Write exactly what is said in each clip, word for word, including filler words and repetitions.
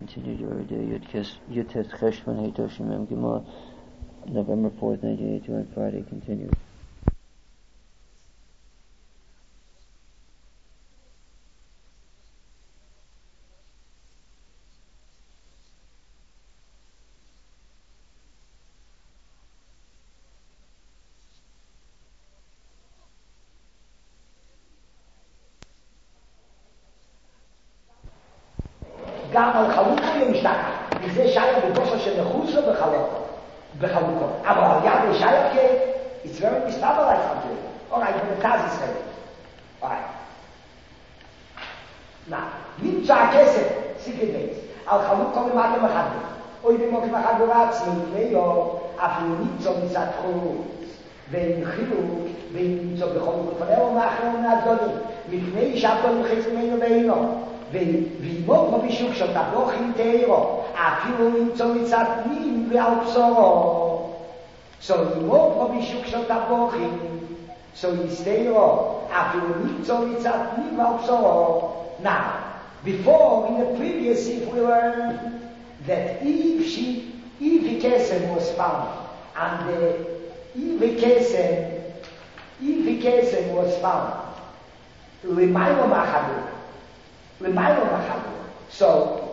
continued your day. Yud Cheshvan Heitoshim Mem Gimel, November fourth, nineteen eighty-two, on Friday, continued. גם על חלוקו ימשתנה, וזה שייך בגושו של נחוצו בחלוקו. אבל על יד שייך כי, it's very destabilized something. Alright, when the Taz is ready. Alright. Now, נמצא הכסף, סיפי בייס, על חלוקו למטה מחדו. אוי במוק מחדו עצמי, ואיו, אפילו נמצא מצד חוץ, ואין חילוק, ואין נמצא בכל גופנהו ומאחרון מהגדולים, מפני שהגדולים חצי ממנו ואינו. וימות בבישוק של תבוכים תאירו, אפילו למצוא מצד פנים ועל בשורו. So ימות בבישוק של תבוכים, so יסתאירו, אפילו למצוא מצד פנים ועל בשורו. Now, before, in the previous if we learned that if she, if the kesem was found, and the, if the kesem, if the kesem was found, l'maylo machadu, So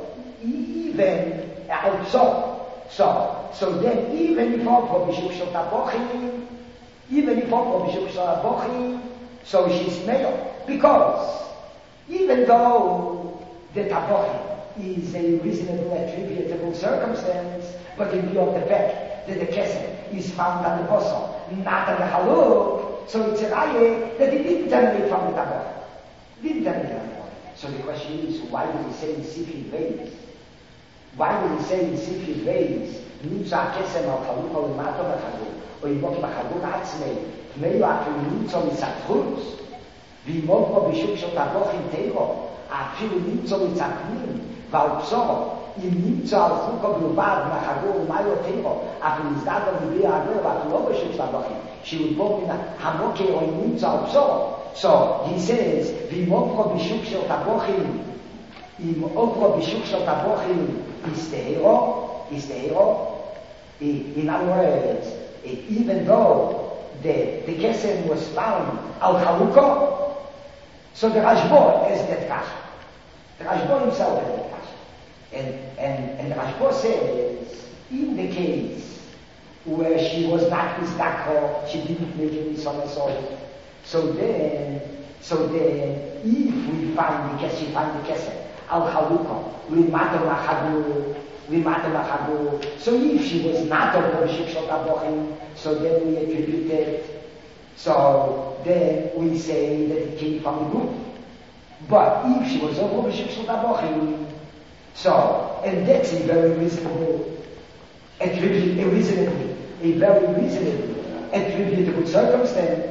even also, so so then even if all probishuk shel tabochim, even if all probishuk shel tabochim, so she's male, because even though the tabochim is a reasonable attributable circumstance, but in view of the fact that the kesef is found at the bosom, not at the haluk, so it's a raya that it didn't emanate from the tabochim, didn't emanate from the tabochim. So the question is, why did he say in Sifri Veis? Why did he say in Sifri Veis, Nimsa Kesem al Chaluko Limato Machalu, or Yimok Machalu Atzmei, Tmeyu Afilu Nimso Mitzat Chutz, Vimok Bo Bishuk Shel Tabochim Teiro, Afilu Nimso Mitzat Pnim, Val Psoro, Im Nimso al Chuko Bilbad Machalu Limayo Teiro, Afilu Izdado Libya Agro, Afilu Lo Bishuk Shel Tabochim, she would go in a Hamoke or Nimso al Psoro. So he says, "V'imokro b'shuk shel tabochim, im okro b'shuk shel tabochim is the hero, is the hero." In other words, even though the the kesem was found al chaluko, so the Rashbo is that kasha. The Rashbo himself is that kasha, and and and the Rashbo says, in the case where she was not misdakho, she didn't make any somersault. So then, so then, if we find the kesef, we find the kesef, al chaluko, limata lachadu, limata lachadu. So if she was not on the bishuk shel tabochim, so then we attribute it. So then we say that it came from the group. But if she was on the bishuk shel tabochim, so and that's a very reasonable attribute, a reasonable, a very reasonable attributable circumstance.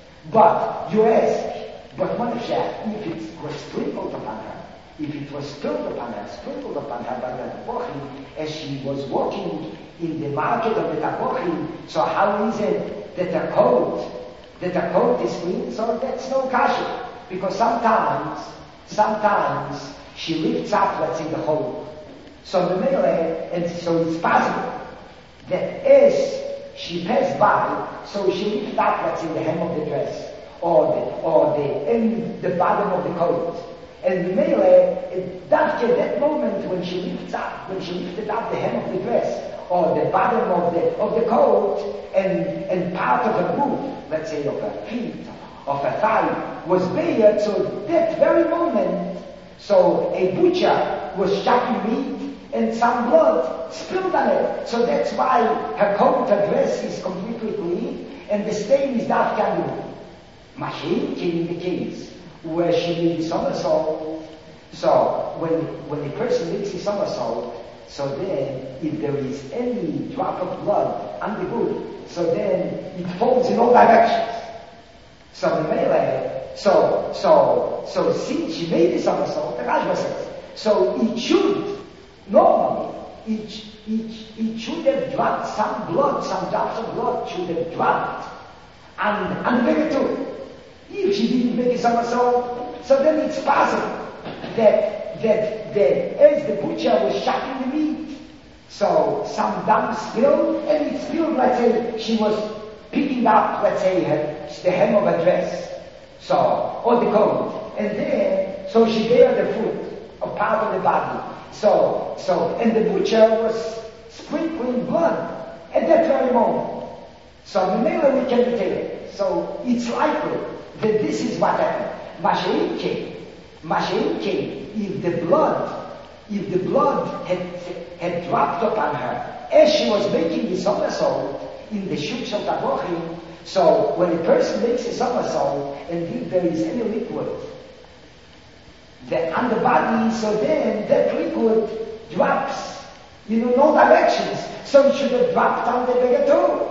But you ask, but Moshe, if it was sprinkled upon her, if it was sprinkled upon her, sprinkled upon her by the tabochim, as she was walking in the market of the tabochim, so how is it that the coat, that the coat is clean? So that's no kasha, because sometimes, sometimes she lifts up, let's say, the hole. So the middle, and so it's possible that as she passed by, so she lifted up, let's say, the hem of the dress, or the, or the end, the bottom of the coat. And the mele, after that moment when she lifts up, when she lifted up the hem of the dress, or the bottom of the, of the coat, and, and part of her booth, let's say, of her feet, of her thigh, was bared, so that very moment, so a butcher was shocking meat, and some blood spilled on it. So that's why her coat, her dress is completely clean, and the stain is not coming. Mashiach came in the case where she made somersault. So when when a person makes a somersault, so then if there is any drop of blood on the boot, so then it falls in all directions. So the melee, so so so since she made a somersault, the Rashba says, so it should normally, it, it, it should have dropped some blood, some drops of blood should have dropped and, and make it too. If she didn't make a somersault, so then it's possible that that, that as the butcher was chopping the meat, so some dam spilled, and it spilled, let's say, she was picking up, let's say, her, the hem of her dress, so, or the coat, and then, so she bared the foot, a part of the body, so, so, and the butcher was sprinkling blood at that very moment. So, the male we can tell it. So, it's likely that this is what happened. Masha'inke, Masha'inke, if the blood, if the blood had, had dropped upon her, as she was making the somersault in the Shuk Shel Tavochim, so when a person makes a somersault, and if there is any liquid that on the body, so then that liquid drops, you know, no directions. So it should have dropped on the beggar too.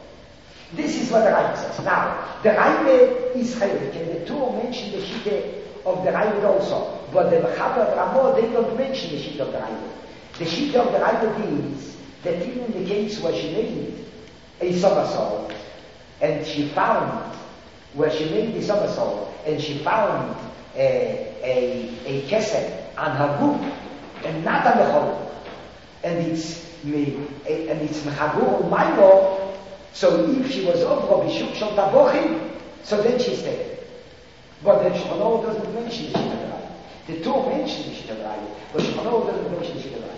This is what the Rambam says. Now, the Rambam is Chaylik, and the two mention the Shite of the Rambam also. But the Mechaber of Ramah, they don't mention the Shite of the Rambam. The Shite of the Rambam is that even in the case where she made a somersault, and she found, where she made the somersault, and she found a, a, a kesed on her roof, and not on the hole, and it's me, and it's Mechagur Mailo. So if she was of Rabbi Shuk Shel Tavochim, so then she's dead. But the Shulchan doesn't mention the Shit of the Raya. The two mention the Shit of the Raya, but Shulchan doesn't mention the Shit of the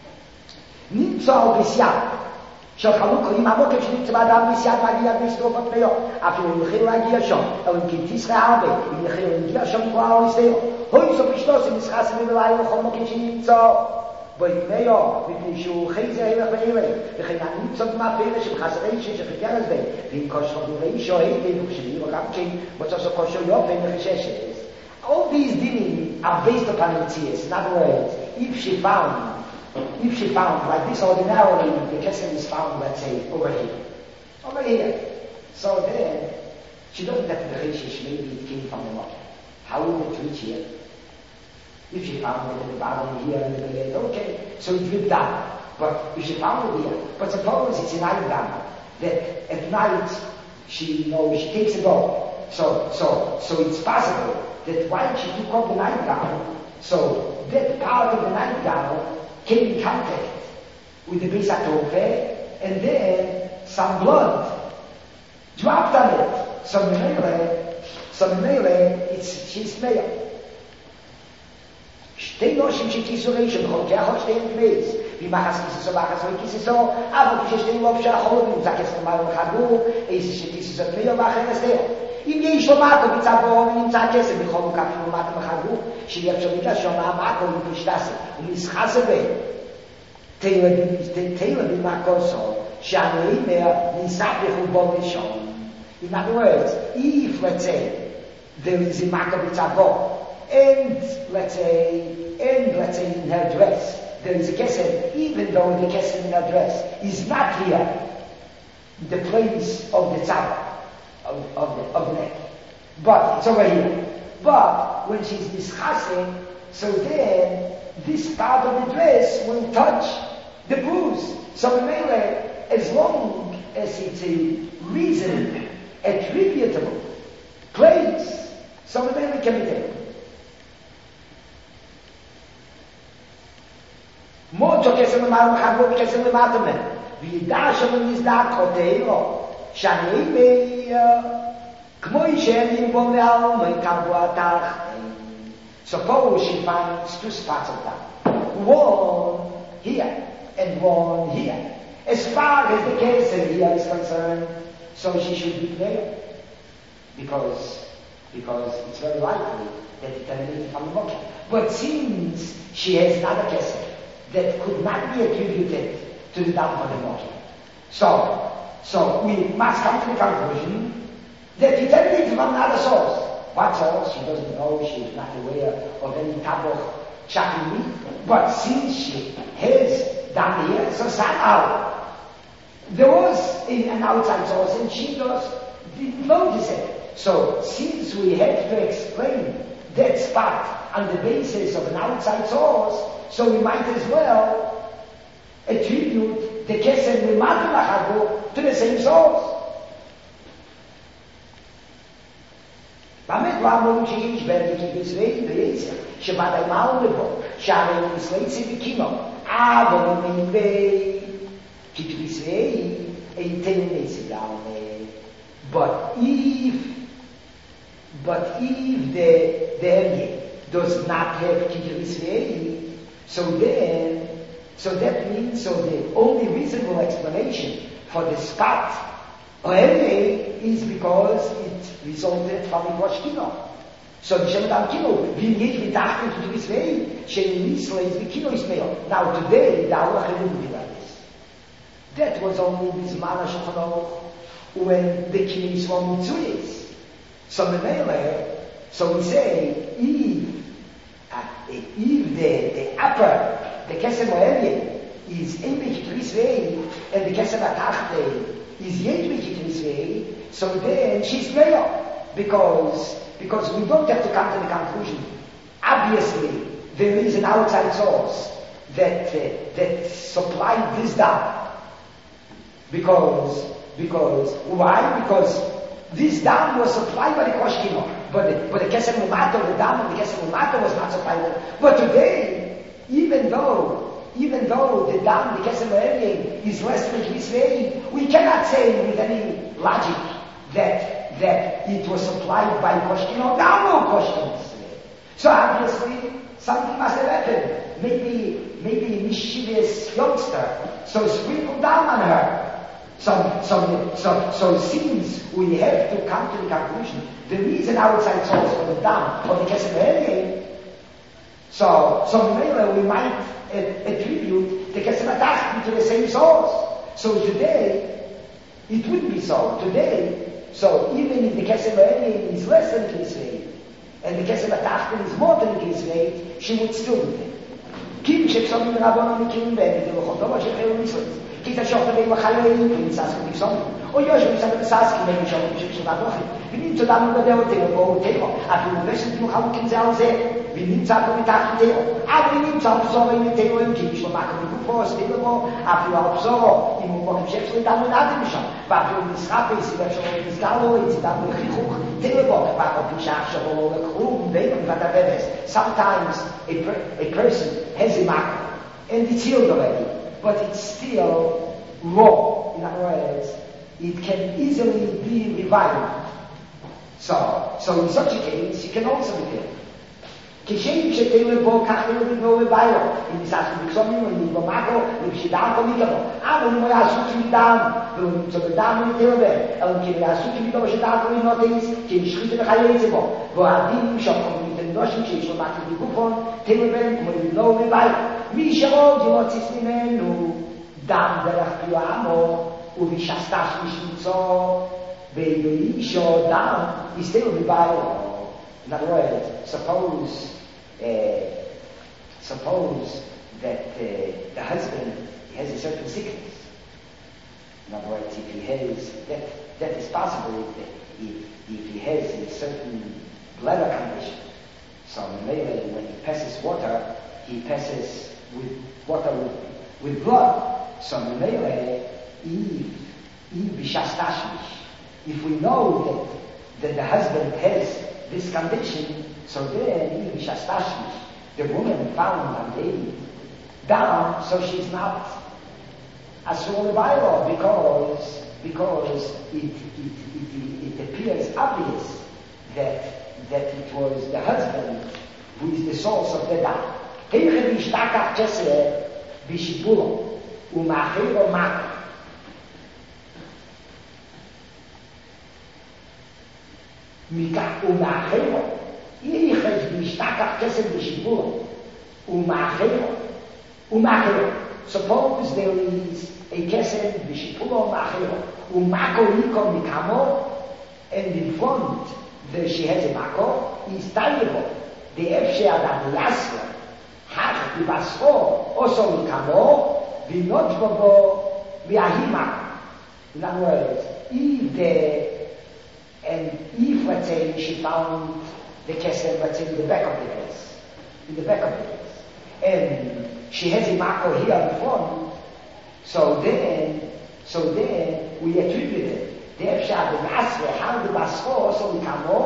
Raya. Nimtza al Bisyad, של חלוקו, אם המוקר שנמצא באדם ביסיית מגיע בסטוף הפריו, אפילו אם יחילו להגיע שם, אבל אם כתיסחה הרבה, אם יחילו להגיע שם כבר לא יסתירו. הוי סוף אשתוס, אם ישחס מבלעי וכל מוקר שנמצא. ויתמאו, מפני שהוא חייזה הלך ואלה, וכן הנמצא במאפלה של חסרי ששחקר את זה, ואם כושר דורי שוהי, וכשני וגם כן, מוצא כושר יופן וחששת. All these dinim are based upon Metzias. In other words, if she found, if she found, like this ordinarily, the kesem is found, let's say, over here. Over here. So then, she doesn't have to be Cheshish, maybe it came from the mocker. How would it reach here? If she found it at the bottom here and the lid, okay, so it dripped down. But if she found it here, but suppose it's a night down, that at night she, you know, she takes it off. So, so, so it's possible that while she took off the nightgown, so that part of the nightgown came in contact with the Beis HaTorah, and then some blood dropped on it. So Memele, so Memele, it's, she's male. שתי נושים שכיסו רשם, בכל כאחות שתיהן כבס, ומחס כיסו בחס וכיסו, אבל כששתיהן לא אפשר חולות, נמצא כסף למעלה וחגור, איזה שכיסו זאת מיו ואחר הסתר. אם יש לו מטו מצד בו, ונמצא כסף, בכל מוקפים לו מטו וחגור, שיהיה אפשר בגלל שונה מטו ופשטסה, ומסחס בה. תהילה במקוסו, שאני אומר, ניסח בחובו ראשון. In other words, if, let's say, there is a mako b'tzavo, and let's say, and let's say in her dress, there is a kesed, even though the kesed in her dress is not here, the place of the tzava, of, of, the, of the neck, but it's over here. But when she's discussing, so then this part of the dress will touch the bruise. So Mele, as long as it's a reason, attributable place, so Mele can be taken. מוצו כסם למעלה מחגור וכסם למטה מן וידע שמנזדק חוטאירו שאני מיה כמו ישנים בו מעל מקבו התח. Suppose she finds two spots of that, one here and one here. As far as the kesem here is concerned, so she should be there because because it's very likely that it emanated from the monkey. But since she has another kesem that could not be attributed to the Dam of the Moki. So, so we must come to the conclusion that it emanates from another source. What source? She doesn't know, she is not aware of any taboch chopping meat. But since she has done here, so somehow there was an outside source and she just didn't notice it. So since we have to explain that spot on the basis of an outside source, so we might as well attribute the kesem l'mata l'chago to the same source. Bamet פעמון שיש בהם כגזרי ועשר, שבדי מהו לבו, שהרי נסלצי וקימו, אבל מבי כגזרי, איתן נסיגלמה. But if, but if the, the Eryeh does not have kigrisvei, so then, so that means, so the only reasonable explanation for the spot Eryeh is because it resulted from the Rosh Kino. So the Shem Dam Kino, we need to talk to kigrisvei, Shem Nisla is the Kino Ismail. Now today, the Allah didn't do this. That was only this Mana Shulchan Aruch, when the kings were mitzuyis. So the Mele, so we say, if, uh, if the, the upper, the Kesem Eryeh, is Einbech Yitrisvei, and the Kesem Atachte is Yetbech Yitrisvei, so then she's male. Because, because we don't have to come to the conclusion. Obviously, there is an outside source that, uh, that supplied this dam. Because Because, why? Because this dam was supplied by the Kosh Kino. But the, but the Kesem Umato, the dam of the Kesem Umato was not supplied. But today, even though, even though the dam, the Kesem Eryeh is less than Kisvei, we cannot say with any logic that, that it was supplied by Kosh Kino. There are no Kosh Kinos. So obviously, something must have happened. Maybe, maybe a mischievous youngster, so sprinkled down on her. So, so, so, so since we have to come to the conclusion, there is an outside source for the dam, for the Kesem Eryeh, so, so maybe we might uh, attribute the Kesem Atachte to the same source. So today, it wouldn't be so. Today, so even if the Kesem Eryeh is less than Kisvei, and the Kesem Atachte is more than Kisvei, she would still do it. Kim sheksonim rabbanon mikim ben, v'lochotom asher chayou mitzvot. כי תשוך תבי מחלאים, ונצעס כביקסון, או יושב ושם ותסעס, כי מי שום בשביל הדוחים, ונמצא דנו בדעותינו, באותינו, אפילו רשת מוחלוקים זה על זה, ונמצא פה מתחתינו, אבל נמצא בסורו עם איתנו, הם כי בשביל מקום מגופו, סביב בו, אפילו על בסורו, אם הוא מוקם שפש לידנו נעדים משם, ואפילו נסחף ויסיבר שלו נסגר לו, יצידנו לחיכוך, תלו בו, ואפילו פמשך שבו לו לקחום, ואינו מבט הרבס. Sometimes a, per, a person has a mark, and it's healed already. But it's still raw. In other words, it can easily be revived. So, so in such a case, you can also be killed. כשם שתלו בו, כך תלו בו בביילו. אם ניסס ובקסומים, אם נתבו מקו, ובשידם פה מקבו. אבל אם הוא יעשו שמידם, והוא נמצא בדם ונתלו בהם, אלא אם יעשו שמידו ושדם פה מנותיס, כי נשחית וחיה אצבו. והעדים שופכו מתנדושים שיש לו מקו בגופון, תלו בהם, כמו לבלו בביילו. מי שרוד ימוציס ממנו, דם דרך פיועמו, ובשסתש משמיצו, ואילו אישו דם, יסתלו בביילו. In other words, suppose, uh, suppose that uh, the husband has a certain sickness. In other words, if he has, that, that is possible if, if he has a certain bladder condition. So maybe when he passes water, he passes with water with, with blood. So maybe if, if we know that, that the husband has this condition, so then the woman found a baby down, so she's not asur by because because it, it it it appears obvious that that it was the husband who is the source of the dam. Heiche bishtakach chesed bishipulo umachiro mak. מכך ומאחרו, יחד משתכח כסף בשיפור, ומאחרו, ומאחרו. Suppose there is a כסף בשיפור ומאחרו, ומאחרו יקו מקמו, and in front there she has a מאחרו, is tayebo, the אפשר אדם יסר, כך בבספו, also מקמו, ונוט בו, והיא מאחרו. In other words, if the And if, let's say, she found the kesem, let's say, in the back of the dress, in the back of the dress, and she has a marker here on the front, so then, so then we attributed the efshad the masre, how the basfo, so we come more,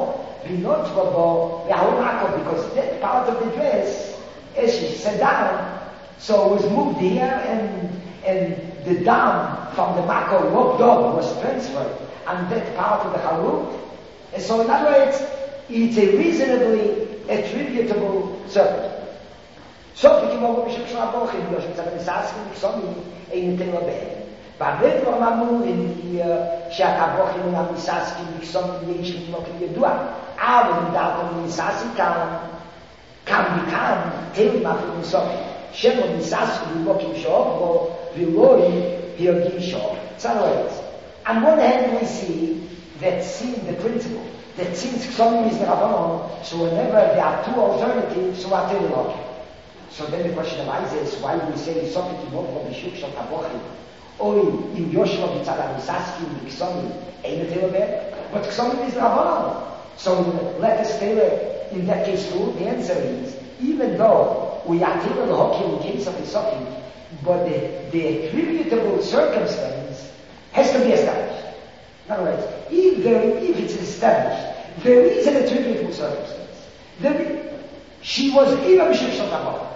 not for the whole because that part of the dress, as she sat down, so it was moved here and and the down from the mako walked up was transferred and that part of the halut. And so in other words, it's a reasonably attributable circuit. So if you want to show up in the Saskin, some in the Telabay. But then from Amu in the Shakabochim and the Saskin, some in the Ishim of the Dua, Alan that in the Sasikan can become Telma in Sophie. Shem the Saskin, walking shop, or Vilori, Hirgi shop. So, on one hand, we see that seeing the principle, that since Ksomim is the Rabbanon, so whenever there are two alternatives, so are Telelok. So then the question arises, why do we say Sophie to Mov from the Shuk Shal Tabochim? Or in Yoshua Bitzad Amisaski, in Ksomim, ain't a Telebek? But Ksomim is the Rabbanon. So let us tell it, in that case too, the answer is, even though we are Telelok in the case of the Sophie, but the, the attributable circumstance has to be established. In other words, if, there, if it's established, there is an attributable circumstance. There, she was in a Mishuk Shal Tabochim.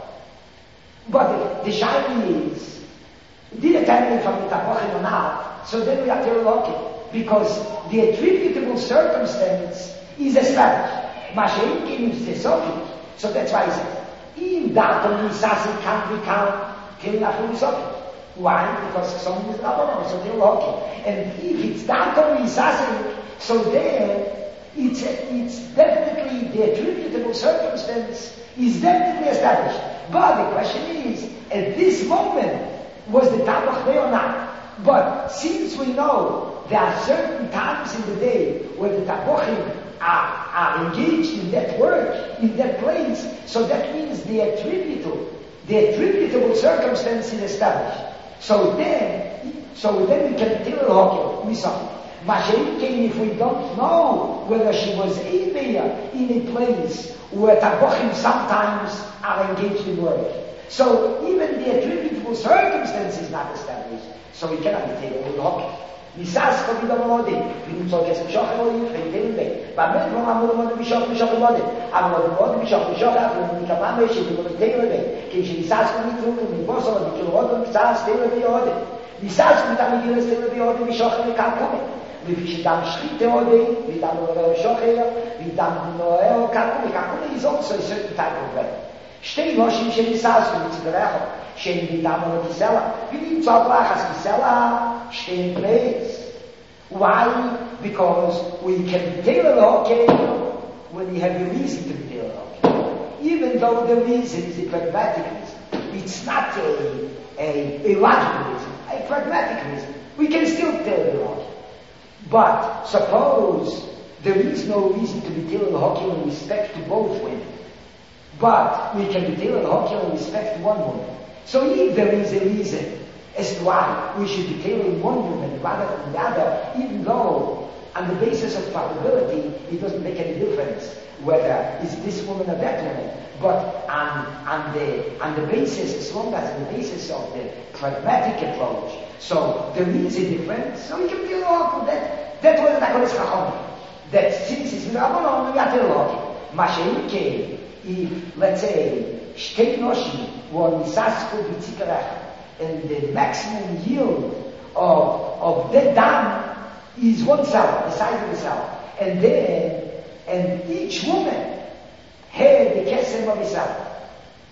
But the, the shiny is, did it happen from the Tabochim or not? So then we are Telelok, because the attributable circumstance is established. Mashiach is the subject. So that's why he says, in that Misasi can't become Telelach subject. Why? Because some is Rabbanon, so Telelok. And if it's that Misasi, so there, it's, it's definitely the attributable circumstance is definitely established. But the question is, at this moment, was the Taboch there or not? But since we know there are certain times in the day where the Tabochim are, are engaged in that work, in that place, so that means the attributable, the attributable circumstance is established. So then, so then we can tell Hokel, we saw. Mashiach, if we don't know whether she was in there, in a place where Tabochim sometimes are engaged in work. So even the attributable circumstance is not established. So we cannot be taken with Hokel. Nisas ko bida molodi, bidum so kes mishoch molodi, feiten be. Ba met von amol molodi mishoch mishoch molodi. Amol molodi mishoch mishoch, amol mikama me shi bidum teile be. Ke shi nisas ko mitru ko mi boso di kilod nisas teile be ode. Nisas ko tam giles teile be ode mishoch me kan kome. Vi fish dam shrite ode, vi dam ode mishoch ela, vi dam noel kan kome, kan kome is also a certain type of way. Shtei noshim she nisas ko mitzverecho. Shem vidam ode kisela. Vi nim tzalachas kisela. Stay in place. Why? Because we can be Telelok when we have a reason to be Telelok. Even though the reason is a pragmatic reason. It's not a, a, a logical reason, a pragmatic reason. We can still Telelok. But suppose there is no reason to be Telelok in respect to both women. But we can be Telelok in respect to one woman. So if there is a reason as to why we should be tailoring one woman rather than the other, even though on the basis of probability it doesn't make any difference whether it's this woman or that woman, but on, on, the, on the basis, as long as on the basis of the pragmatic approach, so there is a difference, so we can deal with that. That was the Kodesh Chacham. That since it's Rabbanon, we are dealing Mashiach, if, let's say, Shtei Noshim, were Nisasku B'tzikarecha, and the maximum yield of, of that dam is one cell, the size of the cell. And then, and each woman had the kesem of a cell.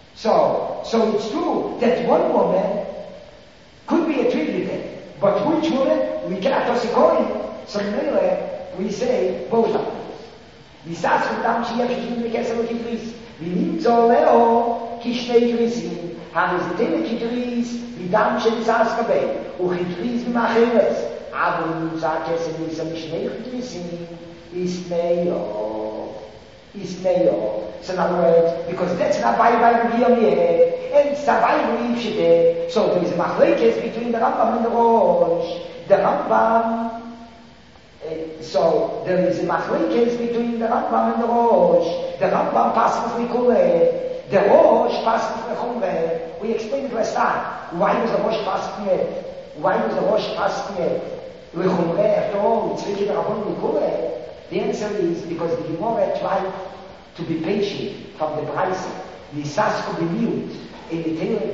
So, so it's true that one woman could be attributed, but which woman, we cannot toss a coin. So anyway, we say both of them. Nisas v'tam shiyach shishim v'kesem v'kitris, v'nimtzo leo kishnei krisim, הנזיתים לכתריס, בידם שניסה סקבל, וכתריס במאחרס, אבל נמצא כסף ניסה משני כתריסים, Ismail, Ismail. So in other words, because that's not by by the Yomiyeh, and it's not by the Yomiyeh, so there is a machlekes between the Rambam and the Rosh. The Rambam, uh, so there is a machlekes between the Rambam and the Rosh. The Rambam passes Likuleh. The Rosh passes Lechumreh. We explained it last time. Why was the Rosh passing it? Why was the Rosh passing it? Lechumreh, after all, it's really the Rabban Likuleh. The answer is because the Gemara tried to be patient from the Braise. Nisasko b'miut, in the Torah,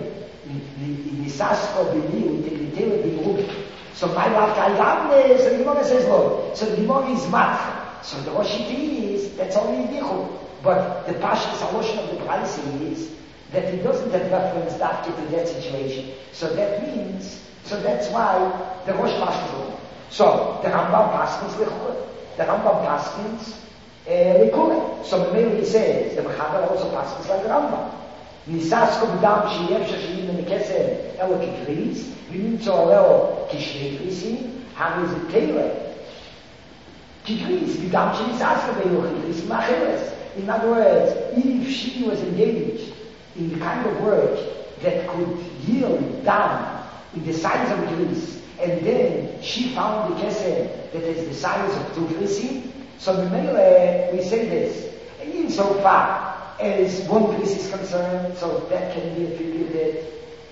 Nisasko b'miut, in the Torah b'miut. So my love Kayavne, so the Gemara says no. So the Gemara is mat. So the Roshiti is, that's only Dichu. But the Pashas Haloshon of the Braise is that it doesn't have reference that to that situation. So that means, so that's why the Rosh Pashas. So the Rambam Paskins Lechur. The Rambam Paskins Lechur. So the Meiri says, the Mechaber also Paskins like the Rambam. Nisasko b'dam sheyef shashiyim menikesem elo kikris, v'nimtzo aleo kishnei krisim, ham is a teire. Kikris, b'dam shenisasko b'elo kikris macheres. In other words, if she was engaged in the kind of work that could yield down in the size of a kris, and then she found the kesem that is the size of two krisim, so the Mele, we say this, insofar as one kris is concerned, so that can be attributed,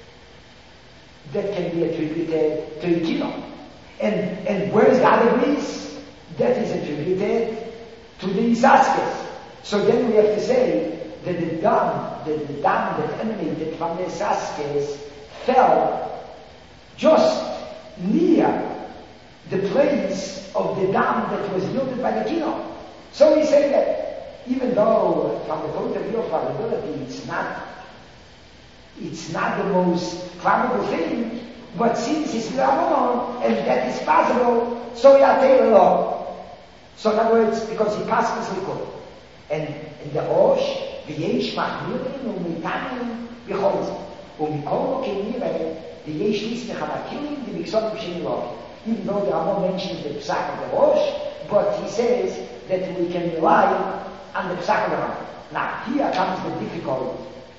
that can be attributed to a kilo. And, and where is the other kris? That is attributed to the Isaskes. So then we have to say that the dam, that the dam that emanated from the Isaskes fell just near the place of the dam that was yielded by the kilo. So we say that even though from the point of view of probability it's not it's not the most probable thing, but since it's Ramon and that is possible, so we are taking along. So in other words, because he passes the code. And in the Rosh, v'yesh machmirin u'mitanim v'cholz. U'mikol k'nire, v'yesh nis mechamakirim v'miksonim she'ilog. Even though there are no mentions in the Psak of the Rosh, but he says that we can rely on the Psak of the Rosh. Now, here comes the difficulty.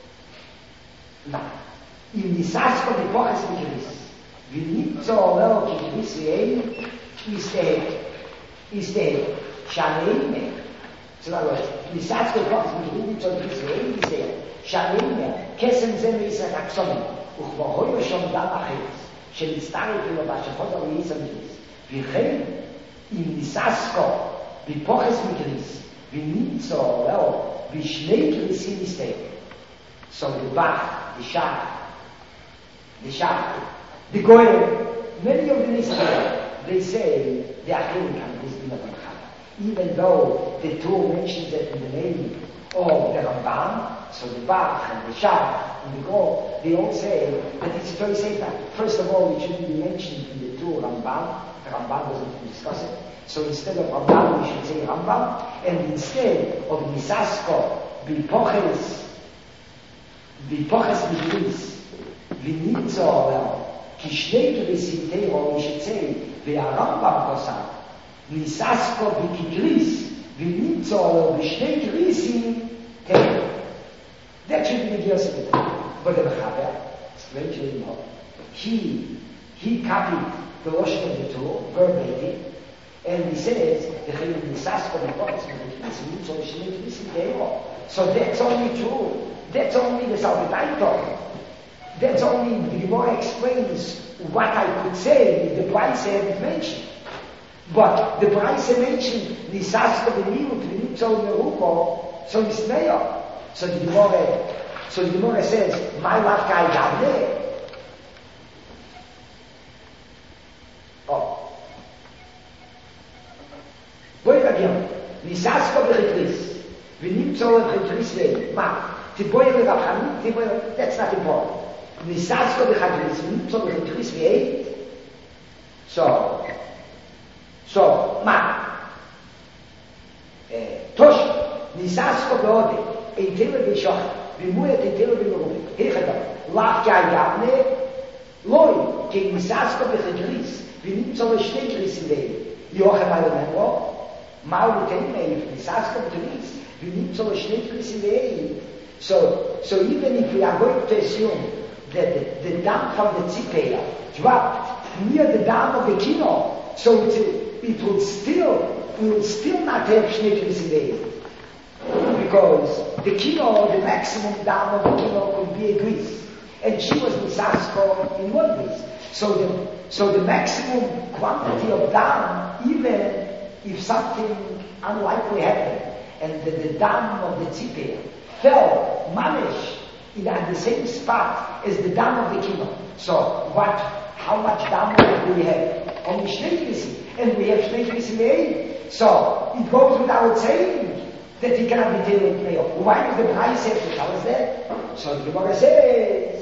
Now, in Nisasko Dipoches Mikris, v'nitzo oleo k'kris v'ein, is the, is the Shaneime. So in other words, Nisasko Dipoches Mikris, v'nitzo k'kris v'ein, is the Shaneime, kesem zem v'yisach aksonim, u'chvohoyo shom dam acheres. שמצטרף לו בשפות הראייס המקריס וכן אם ניססקו בפוחס מקריס וניצו לא בשני קריסים מסתכל so the Bach, the Shach the Shach the Goyer many of the Nisrael they say the Achim can this be not even though the two mentions that in the name of the Ramban, so the Bach and the Shach and the Go, they all say that it's very safe. First of all, it shouldn't be mentioned in the two Ramban. The Ramban doesn't discuss it. So instead of Ramban, we should say Rambam. And instead of Nisasko, Bipoches, Bipoches Mikris, Vinitzo, Kishnei Kirisitero, we should say, Ve'arambam Kosam, Nisasko Bikikris, Vinitzo, Vishnei Kirisi, Tero. That should be the Dios of it. But the Mechaber, strangely enough, he, he copied the Roshon of the Torah, verbatim, and he says, the Chayim Nisasko Bikikris, Vinitzo, Vishnei Kirisi, Tero. So that's only true. That's only the Salvataito. That's only, the Gemara explains what I could say if the Braise hadn't mentioned. But the Braise mentioned Nisasko B'miut, Vinitzo Meruko, so it's Meir. So the Gemara, so the Gemara says, "My love guy Yavne." Oh, wait again. Nisasko b'chitris, v'nimtzo b'chitris leil. Ma, tiboyer l'rabchanim, tiboyer. That's not important. Nisasko b'chitris, v'nimtzo b'chitris leil. So, so ma, tosh, nisasko b'odeh. In Tele B'Shoch, V'muyat in Tele B'Merubik. Hechadam, Lach Kai Yavne, Loi, Ke Nisasko B'Chadris, V'nimtzo L'Shnei Krisim Leil. Yochem Alememro, Ma'u L'Teimei, Nisasko B'Chadris, V'nimtzo L'Shnei Krisim Leil. So, so even if we are going to assume that the, the dam from the Tzipeya dropped near the dam of the Kino, so it, it will still, we will still not have Shnei Krisim Leil. Because the kilo, the maximum dam of the kilo could be a grease. And she was Nisasko in one grease. So the, so the maximum quantity of dam, even if something unlikely happened, and the, the dam of the tzipeh fell, mamish, in at the same spot as the dam of the kino. So what, how much dam do we have? Only shnei gvisi, and we have shnei gvisi me'ei. So it goes without saying that he cannot be tailed with me'o. Why does the price have to tell us that? So the Gemara says,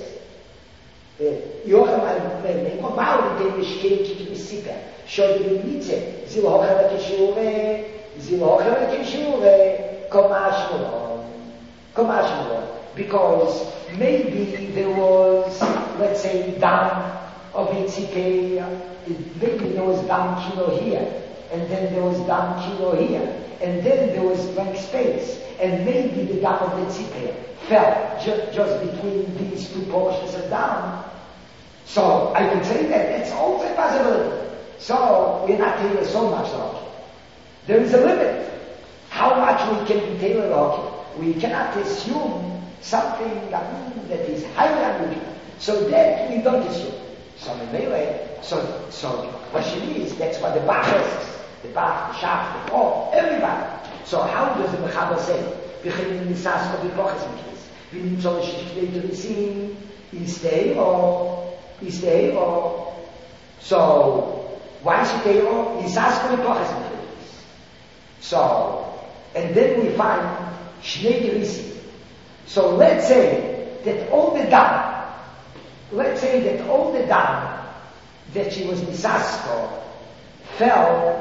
Yochanan, when about the mishkei ki b'sipa, should be mitze, zil hochel k'shure, zil hochel k'shure, komash mulon, komash mulon. Because maybe there was, let's say, dam of Yitzikei, maybe there was dam kilo here, and then there was dam kilo here, and then there was blank space, and maybe the dam of Yitzikei fell ju- just between these two portions of dam. So I can say that it's also a possibility. So we're not taking so much hockey. There is a limit how much we can be tailored hockey. We cannot assume something that is highly unusual. So that we don't assume. So anyway, so so what she means, that's what the Bach asks. The Bach, the Shach, the Paul, everybody. So how does the Mechaber say? We can nisas for the Boches Mikis. We need to be to seen is the or is the or so why is it the or nisas for the Boches Mikis? So and then we find Shnei Gerisi. So let's say that all the dam, let's say that all the dam that she was misasko fell,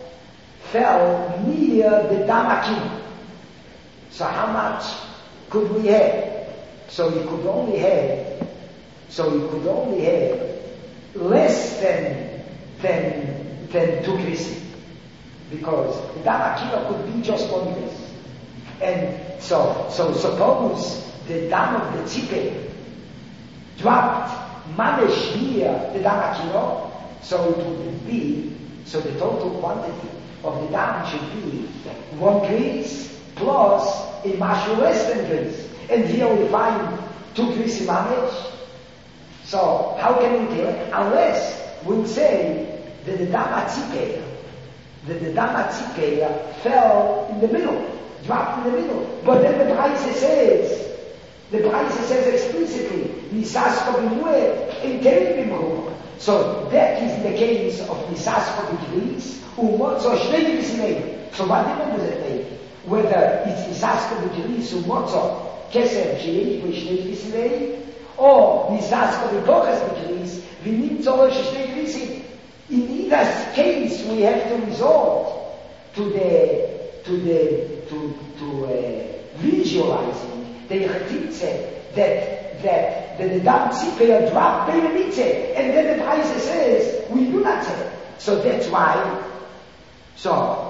fell near the dam akim. So how much could we have? So you could only have, so you could only have less than, than, than two krisi. Because the dam akim could be just one krisi. And so, so suppose the dam of the tzipeh dropped mamish near the dam akiro, so it would be, so the total quantity of the dam should be one grease plus a mashu less than grease. And here we find two grease in mamish. So how can we tell? Unless we say that the dam tzipeh, that the dam tzipeh fell in the middle. Dropped in the middle. But then the Braise says, the Braise says explicitly, Nisasko b'mueh, in Kelim b'mruah. So that is the case of Nisasko b'gris, umotzo shnei grisnei. So what difference does it make? Whether it's Nisasko b'gris, umotzo, keser, sheish b'shnei grisnei, or Nisasko b'boches b'gris, v'nimtzo shnei grisin. In either case, we have to resort to the, to the, to, to uh, visualizing the Yechatitze that, that, that the Dam Tzipeh dropped by the Mitzeh, and then the Braise says, we do not say. So that's why, so,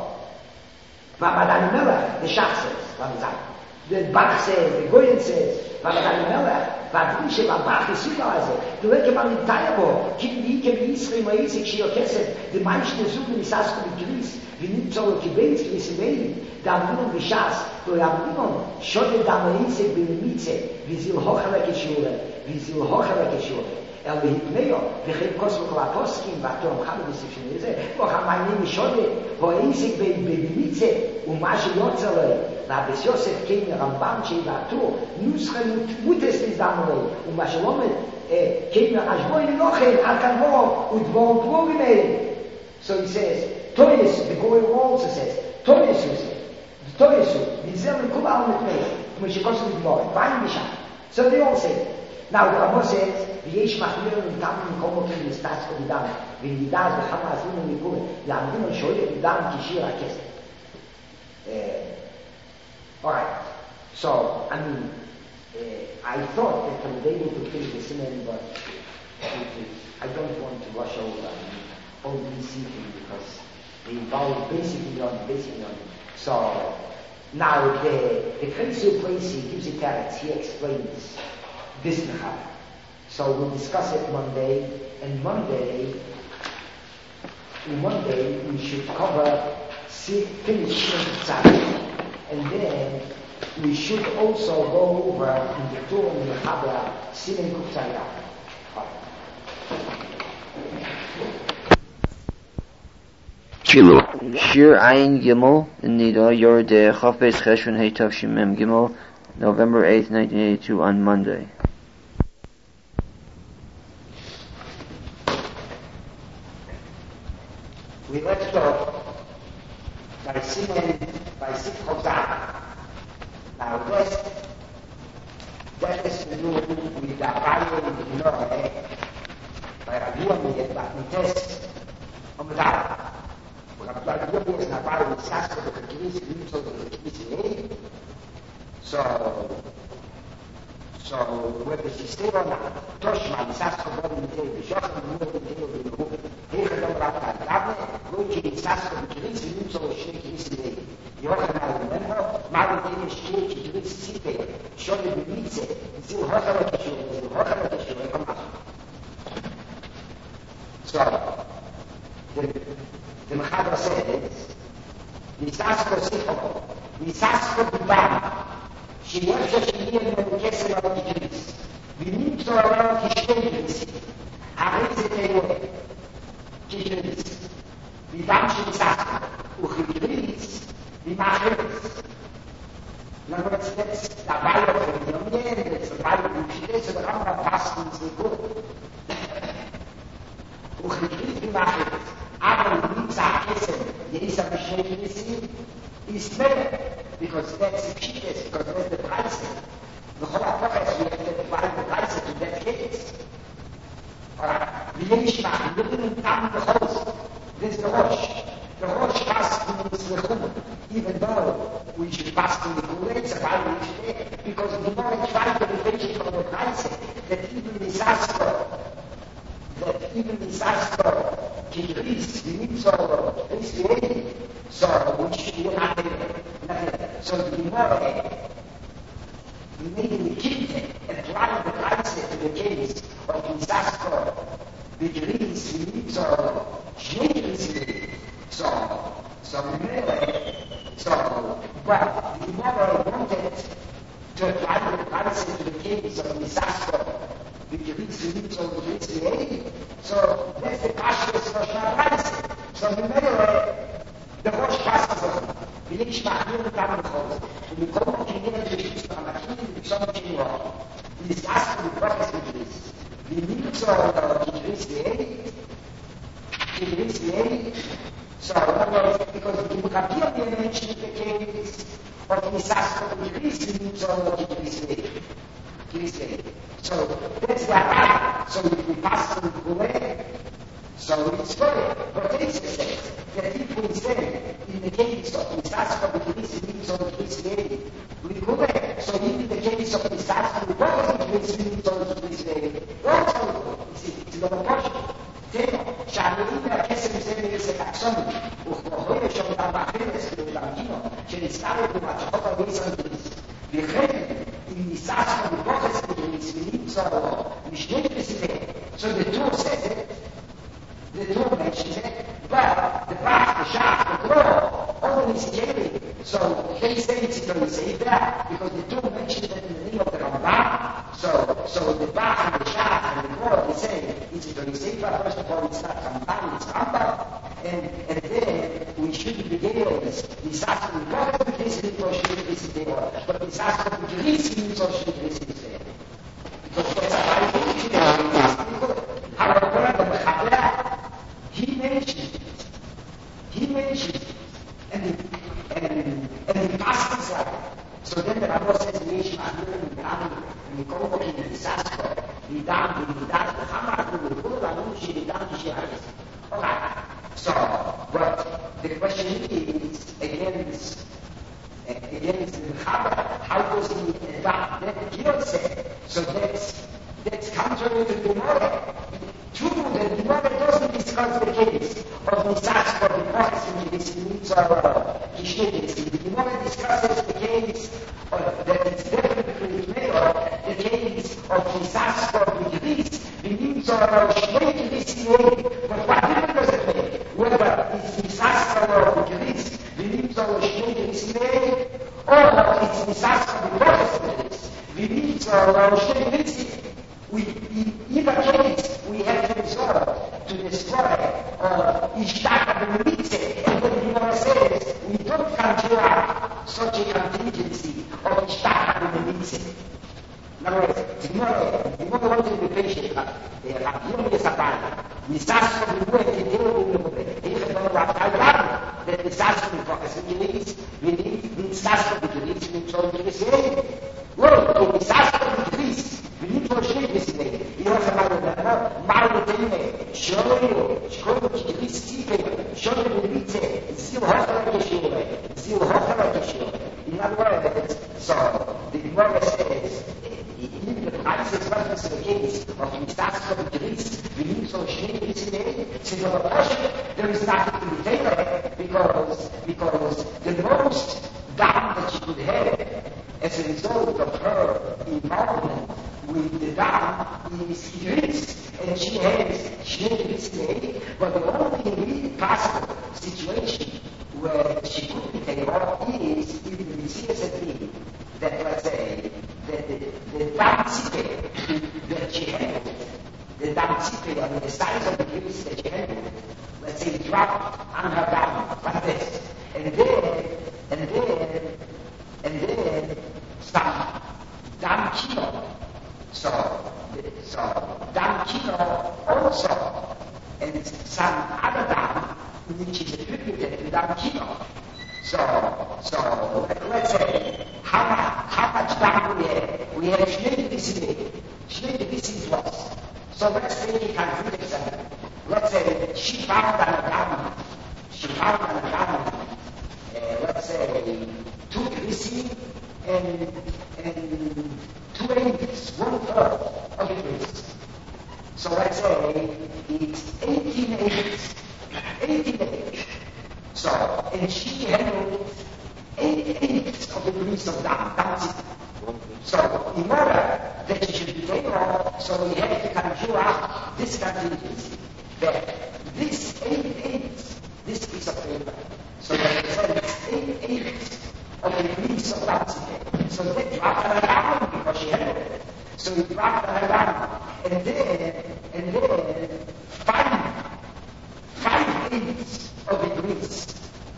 Vamadani Melech, the Shach says, the Bach says, the Goyen says, Vamadani Melech, Vadrishe, Vabach, the Sikaze, the Lekeman in Tayabo, Kim Yike, Yisri, Maisik, Shio Kesef, the Manchne Zugen, Isasko, the Gris, ונמצאו כבית כבסימי דאמרינו בשס ואמרינו שוטה דאמריסק בלמיצה וזיל הוכלה כשורה וזיל הוכלה כשורה אל בהתנאו וכן כוס וכל הפוסקים והתורם חמד בספשן הזה וכמיינים משוטה הועסק בלמיצה ומה שיוצא לי והבס יוסף כן רמב"ם שיבעתו נוסחה מוטס לזדמרי ומה שלומד כן רשבוי לנוחן על כנבו ודבור דבורים אלה. So he says, Toyesu, the Goy also says, Toyesu says, Toyesu, Vizel and Kula al Mitmei, when she comes to the Gemara, Vayim Bisham. So they all say, now the Rambam says, V'yesh machmir v'tam v'komot v'nistats v'dam, v'nidaz v'cham azim v'nikume, v'amdim v'shoye v'dam kishir ha'kesed. Alright, so, I mean, uh, I thought that I would be able to finish the simon, but I don't want to rush over. All these things because they involve basically on basically on. So now the the Krenzu place he gives it teretz, he explains this mechaber. So we'll discuss it Monday, and Monday, Monday we should cover finish Tzaddik, and then we should also go over in the Torah and the mechaber Simen Kuftzayah. Shiloh. Shir Ayin Gimel in Nida Yoredeh Chaf Beis Cheshvan Hey Tav Shin Mem Gimel, November eighth, nineteen eighty-two, on Monday. We left off by Simon, by Simchozah. Now this, that is to do with the value of the Lord, by Rabbi Yomiyah, but we test on the Lord. Rabbi Yomiyah is not part of the Sasco, the Kiddush, the Mitzvah, the Kiddush, so, so, whether she stayed on that, Toshma, the Sasco, the Kiddush, the Shochan, the Kiddush, the Kiddush, Heger dan raad aan Rabbe, Goetje in Sasko, de Kiddush, de Mitzvah, de Kiddush, de Kiddush, Jochen naar de Member, maar de Kiddush, de Kiddush, Sipe, Shone de Mitze, Zil Hochele Kishore, Zil Hochele Kishore, kom af. So, the, the Mechadra says, Nisasko Sicho, Nisasko Bidam, Shiyersha Shiyem Kesem al Kiddush, V'nimtzo al Kishore, Areze Teyoe, Kiddush, Bidam Shinsako, Uchidris, Bimachris. Na words, that's the Bible of the Yomian, that's the Bible of Kiddush, the Rambam Fasten is the good. Uchidris, Bimachris. Aber Nitza Kesem, Yerisa B'Shem is better, because that's the Kiddush, because that's the price. The whole Apocalypse, we have to divide the price to that case. Alright, the Yishma, looking in time the host, there's the Rosh. The Rosh fasting is the Chum, even though we should fast in the Kule, it's a value each day, because the more I try to relate it from the price, that even the Sasko, that even the Sasko can increase, the Mitzvah, is the way, so which we are not there. So the more we made in the Kiddush, applying the price to the case of the Sasko, the Greece, the Mitzvah, Shneidris, so, so really, so, well, the more I wanted to apply the price to the case of the Sasko, the Greece, the Mitzvah, the Greece, the Aid, so that's the Pashtus for Shneidris. So the middle, the Rosh passes the Yishma here in the Tamachos, and the Komo Kinyer, the Yishma, the Yishma, the Yishma, the Sasko, the Prophet Greece, the Mitzvah, the Greece, the Aid, the Greece, the Aid. So, in other words, because the Mukapir they mentioned the case of the Sasko, the Greece, the Mitzvah, the Greece, the Aid. Greece, the Aid. So, that's the attack. So, if we pass through the way, so it's good. But it's the same. That if we say, in the case of the Sasko, the Greece, the Mitzvah, the Greece, the Aid, we go back. So, in the case of the Sasko, the Greece, the Mitzvah, the Greece, the Aid, also, you see, it's the proportion. שהעלולים מהכסף זה מאיזה טקסוני, וכבוחוי שם אותם באחרס ולמגינו, שנזכרו במצחות הוויסר גריס. וכן, אם ניסס מבוחס בגריס ונמצא משני פסיבי, so the two says it, the two mentions it, but the back, the shaft, the claw, all is scary. So they say it's going to say that, because the two mentions it in the name of the Rambam. So, so the back and the shaft and the claw, they say it's going to say that. First of all, it's not Rambam, it's Rambam. And, and then we shouldn't be giving this. The Sasko, the Prophet, the Greece, the Greece, the Greece, but the Sasko, the Greece, the Greece, the Greece, the Greece. Because that's a very good thing. However, the Mechabla, he mentioned it. He mentioned it. And the, and, and the pastors like it. So then the Rabbi says, Yesh Ma'amir and Dam, and the Komo in the Sasko, the Dam, the Dam, the Hamad, the Kulu, the Anushi, the Dam, the Shiraz. Alright. So, but the question is, again, is, again, is the Mechabla, how does he adapt that Gil said? So that's, that's contrary to the Gemara. True, the Gemara doesn't discuss the case of the Sasko, the Prophet, the needs are Kishnidis. The Gemara discusses the case of, that it's definitely clear, the case of the Sasko, the Greece, the needs are Kishnidis. But what difference does it make? Whether it's the Sasko or the Greece, the needs are Kishnidis, or it's the Sasko, the Prophet, the needs are Kishnidis. We, in either case, we have to resort to destroy uh, Ishtaka the Mitze In other words, the more, the more wanted to be patient, Rabbi is a bad. Misasco di due che devo di due. E io sono la tagliata del misasco di poche signorizi, quindi misasco di giudizi non sono di sei. Loro, il misasco di giudizi, quindi non c'è di sei. Io sono la mano di me, scioglie, scioglie di giudizi, scioglie di giudizi, zio hostile che scioglie, zio hostile che scioglie. In other words, so, the Gemara says, in the prices reference to the case of Misasco of Greece, we need so shame today, since of a portion, there is nothing to be taken because, because the most down that she could have as a result of her involvement with the down is Greece. And she has shame today, but the only really possible situation where she could be taken off is if the Messiah said that, let's say, that the, the downside that she handled, the downside, I mean the size of the grease that she handled, let's say, dropped on her down like this. And then, and then, and then, some down kilo. So, so, down kilo also, and some other down, which is attributed to down kilo. So, so, let's say, how much, how much down we have? We have Shnei Divisini. Shnei Divisini was. So let's take it and read it. Let's say, she found on a down, she found on a down, uh, let's say, two Divisini and, and two eighths, one third of the grease. So let's say, it's eighteen eighths, eighteen eighths. So, and she handled eight eighths of the grease of down. That's it. So, in order that she should be taken off, so we have to conjure out this contingency. That this eight eighths, this piece of paper, so that it says eight eighths of the grease of down. So they dropped her down because she handled it. So we dropped her down. And then, and then, five, five eighths of the grease.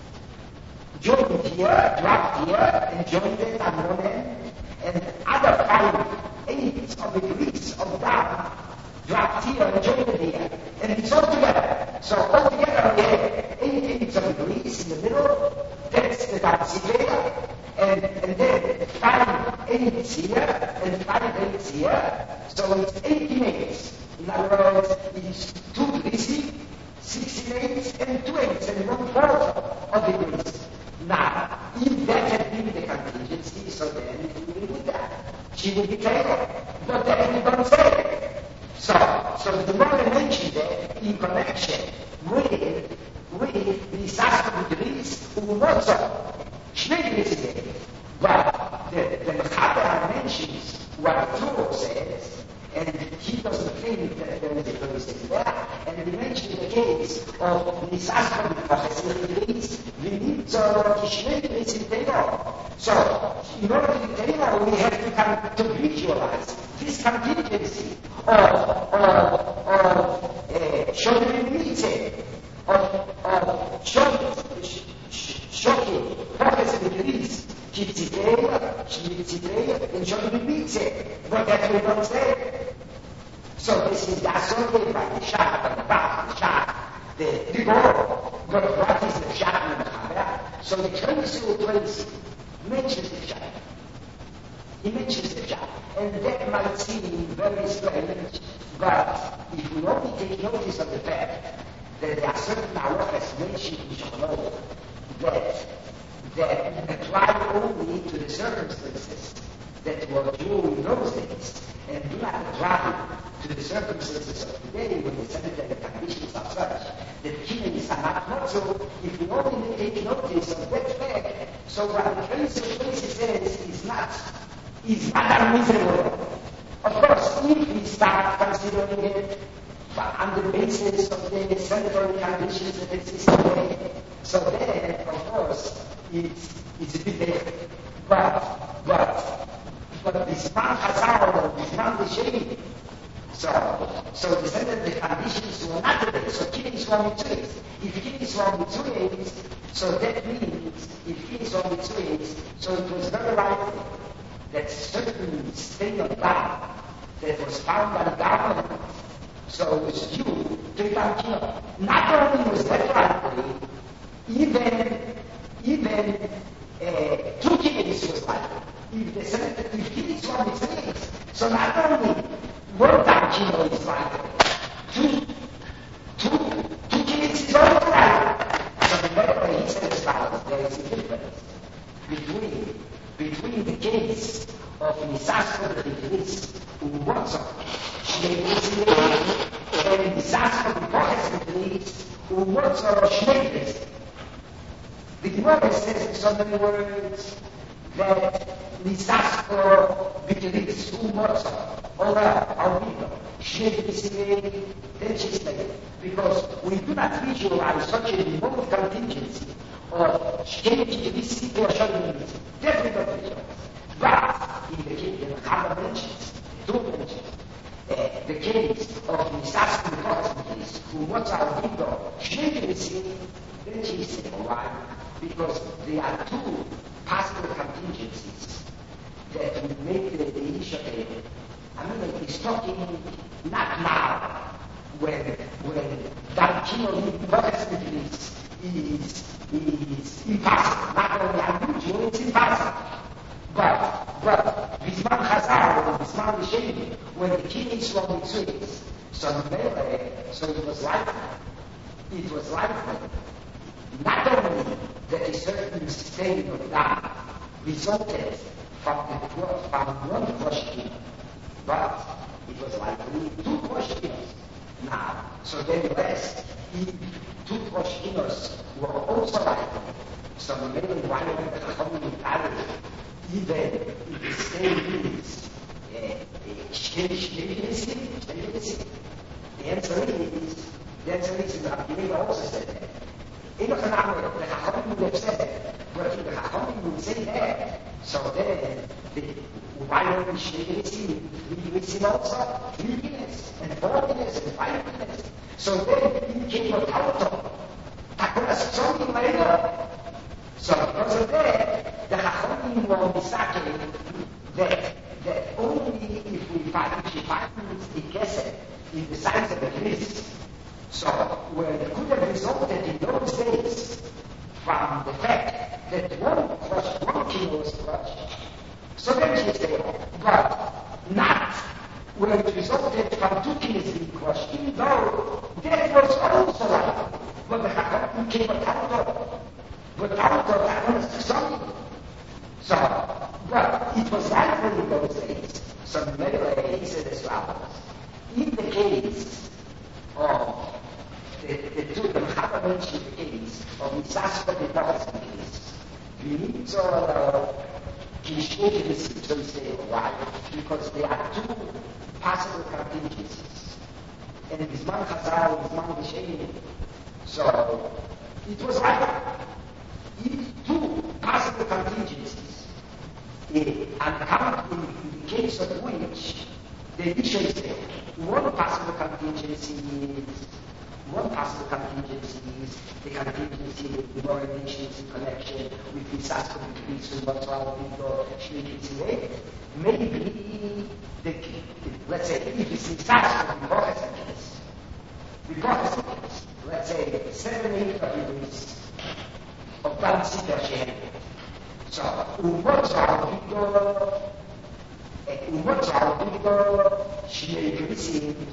Joined here, dropped here, and joined it on one end, and other five eighths of the grease of down dropped here and joined it here, and it's all together. So all together we have eight eighths of the grease in the middle, that's the down and, and then five eighths here, and five eighths here, so it's eighteen eighths. In other words, it's two greasy, sixteen eighths, and two eighths, and one fourth of the grease. Now, if that had been the contingency, so then we would do that. She would be taken. But that we don't say. So, so the more I mentioned that in connection with, with the Sastra degrees, who not so. Shnei is there. But the, the Mechaber mentions what the Torah says, and he doesn't think that there is a person there, and he mentioned the case of Nisastra degrees, we need to Shnei is in Torah. So, in order to be Torah, we have to come to visualize this contingency of, of, of, uh, Shodrim of, of, Shodrim, shocking, prophecy degrees, Kitzitreya, Shmitzitreya, and Shodrim, but that we don't say. So this is associated by the Shah, by the Bach, the Shah, the, the goal. But what is the Shah in the Mechaber? So the twenty-two twenty mentions the Shah. He mentions the Shah. And that might seem very strange, but if we only take notice of the fact that there are certain halachas mentioned in Shalom that, that apply only to the circumstances that were true in those days, and do not apply to the circumstances of today when the sanitary conditions are such that killings are not possible. If we only take notice of that fact, so what the Prince of Places says is not, is not unreasonable. Of course, if we start considering it on the basis of the sanitary conditions that exist today, so then, of course, it's, it's a bit there. But, but, but this man Hazar, this man the shame. So, so the sanitary conditions were not today. So killings were mitzvahs. If killings were mitzvahs, so that means if killings were mitzvahs, so it was very likely that certain state of God that was found by the government, so it was due to continue. Not only was that likely, even even uh, two kidneys was likely. If the seven, if kidneys were mistakes, so not only one continue is likely, two two two kidneys is also likely. So the better he said as follows, there is a difference between between the case of Nisasco the Kidneys who wants up. And disaster because the police who works are Schneiders. The Gemara says in so many words that disaster because who works or our people. Schneiders then she's made. Because we do not visualize such a remote contingency of Schneiders or Schneiders. Definitely not visualize. But in the case of the Chama mentions, two mentions, Uh, the case of Nisasku Kotzmikis, who was our window, Schneiders, then she said, why? Because there are two possible contingencies that would make the, the initiative. I mean, he's talking not now, when when Dankino Kotzmikis is, is impossible. Not only unusual, it's impossible. But, but, Bisman Chazar, or Bisman Rishayim, when the kidneys were Mitsuis, so so it was likely, it was likely, not only that a certain state of God resulted from the from one question, but it was likely two questions. Now, so then the rest, two questioners were also likely. So maybe why would the Chachamim even if the state is the answer is, the answer is, the Abdullah also said that. In the Chachamim would have said that, but if the Chachamim would say that, so then, the, why don't we see three weeks also, three minutes, and four minutes, and five minutes? So then, he came with Tauto. Takura something later. So because of that, the Chachamim will be saying that that only if we find if we find the Kesed in the size of the Christ, so where it could have resulted in those days from the fact that one crushed, one kilo was crushed. So then she said, but not where it resulted from two kilos being crushed, even though that was also right. But the Chachamim came out without that was something. So, but it was likely in those days. So Medrash he said as follows. In the case of the, the two, the Chama mentioned the case of Nisaspa the Prophet's case, we need to Kishneiders to say why? Because there are two possible contingencies. And it is man Chazal, it is man Rishayim. So, it was likely. Two possible contingencies, and count in the case of which the issue is there. One possible contingency is one possible contingency is the contingency that the Lord mentions in connection with the Sasko increase in what's all people Shneiders. Maybe the, let's say if it's in Sasko, the Prophet's case, the Prophet's case, let's say seven, eight of degrees. Of Danziger Shem. So, un mozzaro piccolo, un mozzaro piccolo, Schneiders,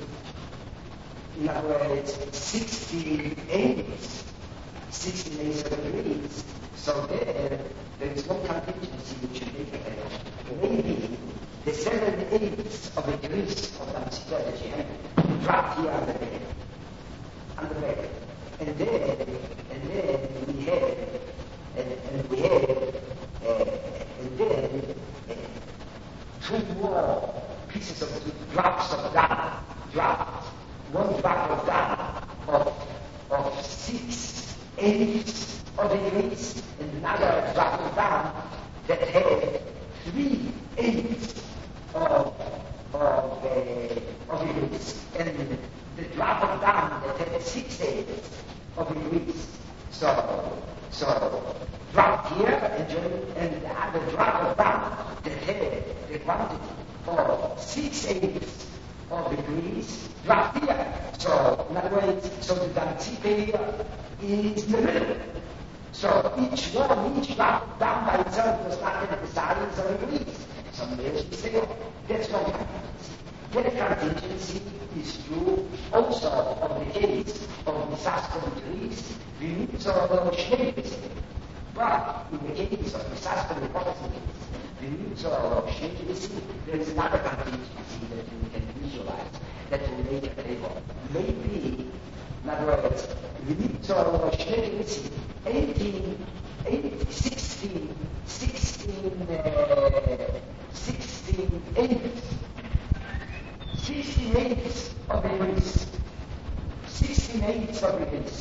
in other words, sixty-eight, sixty-eight degrees. So there, there is one contingency which should make it. Maybe the seven eighths of a degrees of Danziger Shem dropped here on the bed. On the bed. And then, and then we had, and, and we had, uh, and then uh, two more pieces of drops of down, dropped, one drop of down of, of six eighths of degrees, and another drop of down that had three eighths of, of, uh, of degrees, and the drop of down that had six eighths of degrees. So, so dropped here and, and the other drop of down that had six eighths of degrees drop here. So, in other words, so the density here is the middle. So each one, each drop down by itself does not get the size of degrees. Some layers we say, oh, that's no contingency. That contingency is true also of the case of disaster degrees. We need to know Schneebis. But in the case of disaster degrees, we need to know Schneebis. There is another contingency that we can visualize that will make it able. Maybe, in other words, we need to know Schneebis. eighteen, eighteen, sixteen, sixteen, uh, sixteen eighths, sixteen eighths of degrees, sixteen eighths of degrees.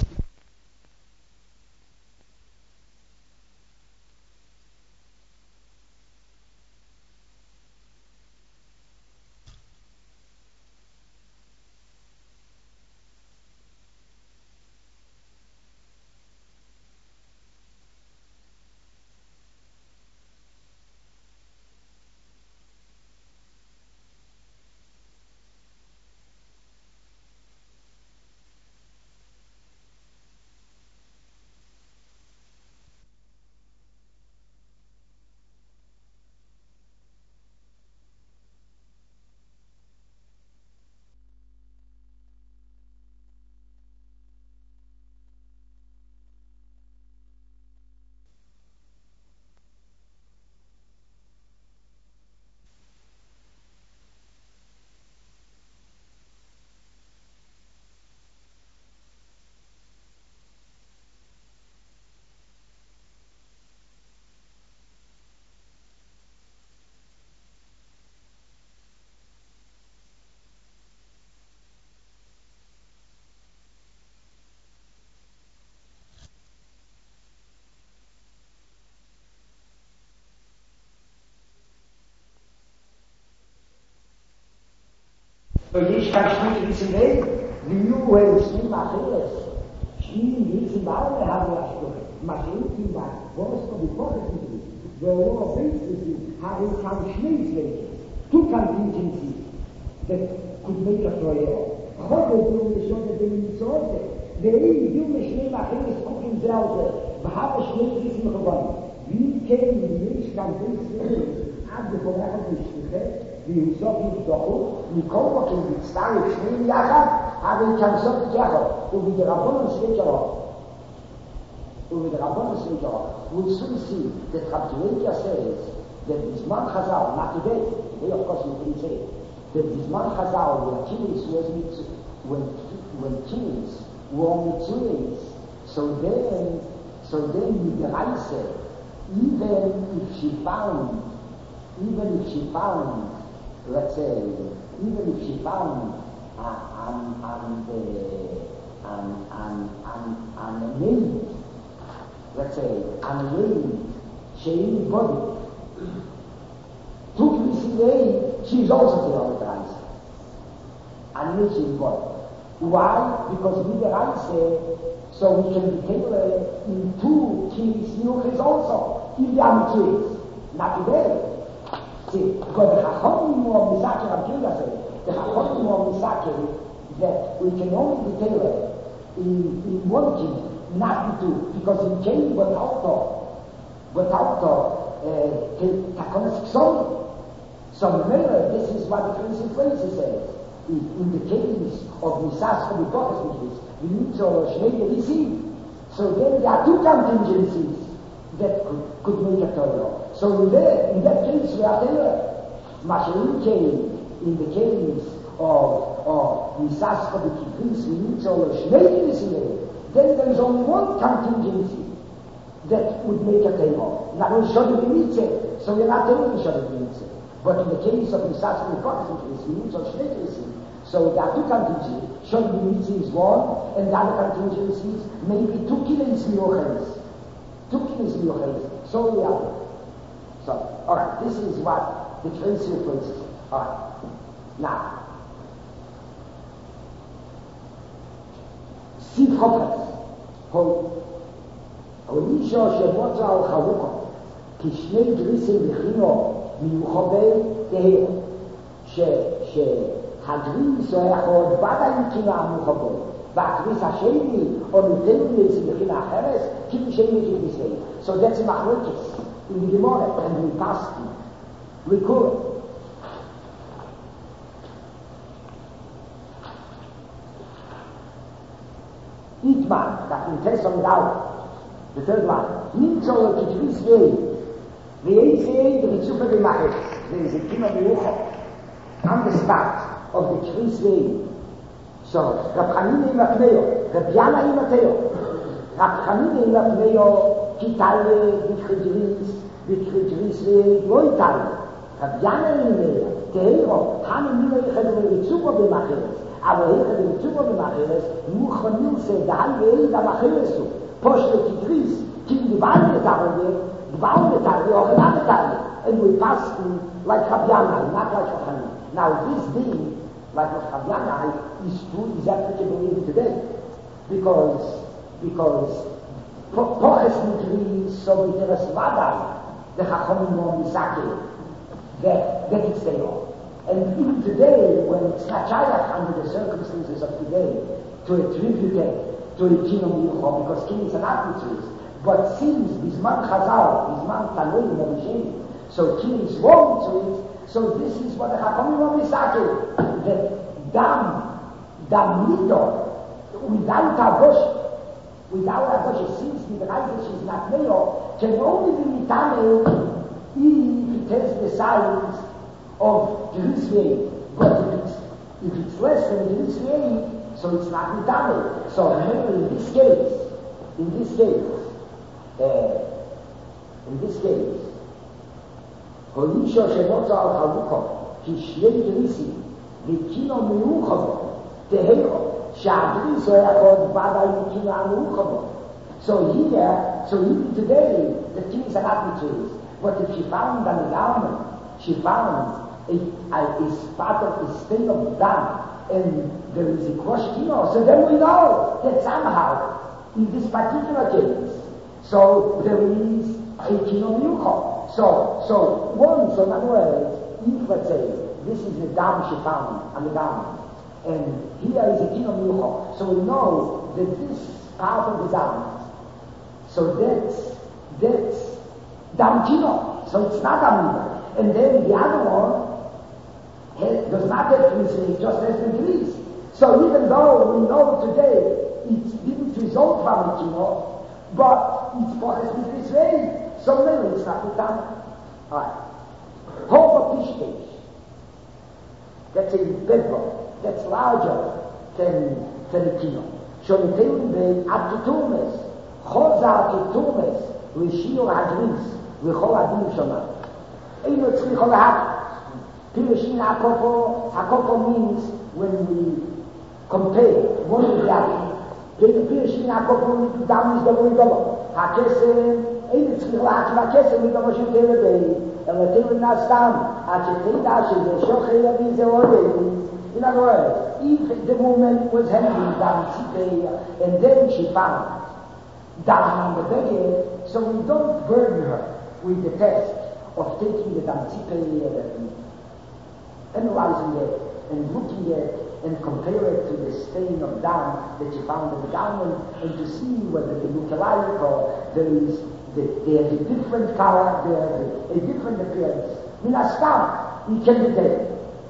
So ich kann Schnee wissen weg, wie nur wenn es nicht mache ist. Schnee wissen alle haben ja schon. Maschinen war, wo es von die Vordergründe ist. Der Lohr Prinzessin haben keine Schneeswege. Du kannst nicht sie. Das could make a toil. Heute du mir schon den Sorge. Der ich du mir Schnee mache ist gucken selber. Wir haben Schnee wissen gewonnen. Wie kennen die nicht kann wissen. עד בקורח המשתחה, ויוסוף יפתחו, מכל מקום מצטער שניהם יחד, אבל יכנסות יחד, ובדרבון הסביב שלו, ובדרבון הסביב שלו, we'll soon see that Raptuetia says that Bisman Chazal, not today, today of course we can say, that Bisman Chazal, when kings was when when kings were Mitzuris, so then, so then Midraise, even if she found even if she found, let's say, even if she found uh, an, an, uh, an, an, an, an maid, let's say, an maid, she body, took this away, she's also the other answer. And maid she's body. Why? Because we the answer, so we can be taken in two kings, nucleus also, in the Amitis, not today. Because the Chachomim of Misaker Abdullah said, the Chachomim of Misaker, that we can only be tailored in, in one king, not in two, because in king without the, without the Takonis Ksomi. So remember, this is what the Prince of Fraser says. In, in the case of Misas for the Gottes, we need to Shnei receive. So then there are two contingencies that could, could make a Torah. So in that, in that case, we are there. Mashiach came in the case of, of Misas for the Kibris, we need to Shnei receive. Then there is only one contingency that would make a Torah. Now we should be mitzvah, so we're not telling we should be mitzvah. But in the case of Misas for the Gottes, we need to Shnei receive. So there are two contingencies. Should be mitzvah is one, and the other contingencies maybe two kilos mioches. Two kilos mioches. So we are. So, alright, this is what the Tracy places. Alright. Now, Siv Chopres, Holisha Shemotza al Chalukot, Kishnei Drisim Vichino, Miyuchobe Teher, שהגריס או אחד בדה עם קינה המוחבו, והגריס השני או נותן לזה בחינה אחרת, כאילו שני גריס ואין. So that's a machlokes in the Gemara, and we passed it. We could. Itman, that in test on doubt, the third one, nimmt so a gris wein, wein wein, the Ritzufa b'machet, there is a kino b'ucho, on the spot of the gris wein. So, Rab Chanina im Apneo, Rab Yana im Ateo, Rab Chanina im Apneo, kitale, vikre gris, vikre gris wein, loi tale, Rab Yana im Apneo, teiro, tanem nima yichad the Ritzufa b'machet, aber hier hat er Zuber gemacht, Mucha Nilse, der halbe Eid am Achillesu, Poshle Kidris, Kim die Beine Tage, die Beine Tage, auch in andere Tage, and we passed like Chaviana, not like Chachani. Now this being, like Chaviana, is true, is applicable even today, because, because Poches Nikris, so with the Rasvadai, the Chachomim on Misake, that, that it's there. And even today, when it's not shayach under the circumstances of today, to attribute it to a kingdom Yuchah, because king is an attribute, but since Bisman Chazal, Bisman Tanoi, Moshe, so king is wrong to it, so this is what the Chachamim of Misake, that Dam, Dam Nidor, without Agosh, without Agosh, since the Reifish is not Neo, can only be Mitane if it has the signs of Gris Vein, but if it's, if it's less than Gris Vein, so it's not Mitame. So remember, in this case, in this case, uh, in this case, Holisho Shemotza al Chaluko, Kishlei Grisi, Vikino Meuchavo, Tehero, Shagris Oyakod Bada Vikino Ameuchavo. So here, so even today, the things are not materials. But if she found an garment, she found It uh, is part of the state of Dam, and there is a crushed kino, so then we know that somehow, in this particular case, so there is a kino yuko. So, so once, in other words, if let's say, this is the Dam she found on the Dam, and here is a kino yuko, so we know that this part of the Dam, so that's, that's Dam kino, so it's not Dam. And then the other one, It does not have to say, just has been released. So even though we know today it didn't result from it, you know, but it's processed in this way, so maybe it's not done. Alright. Hover fish cage. That's a bedrock. That's larger than, than a kino. So the table bay up to Tumes, Chozar to Tumes, Rishio Hadris, Vichol Adim Shoma. Eino Tzrichol Hadris. Pirushin Akopo, Akopo means when we compare one with the other. Pirushin Akopo down is double double. Hakesem, Eid Tzrichol Hakesem, we don't want to tell the day. And we tell the Nastam, Haketida, the Shochei Aviz, in other words, if the woman was handling down Tzipei, and then she found down on the bed, so we don't burden her with the test of taking the down Tzipei, analyzing it and looking at it and compare it to the stain of down that you found in the garment, and to see whether they look alike or there is the, they have a different color, they have a, a different appearance. Minastam, you can be there.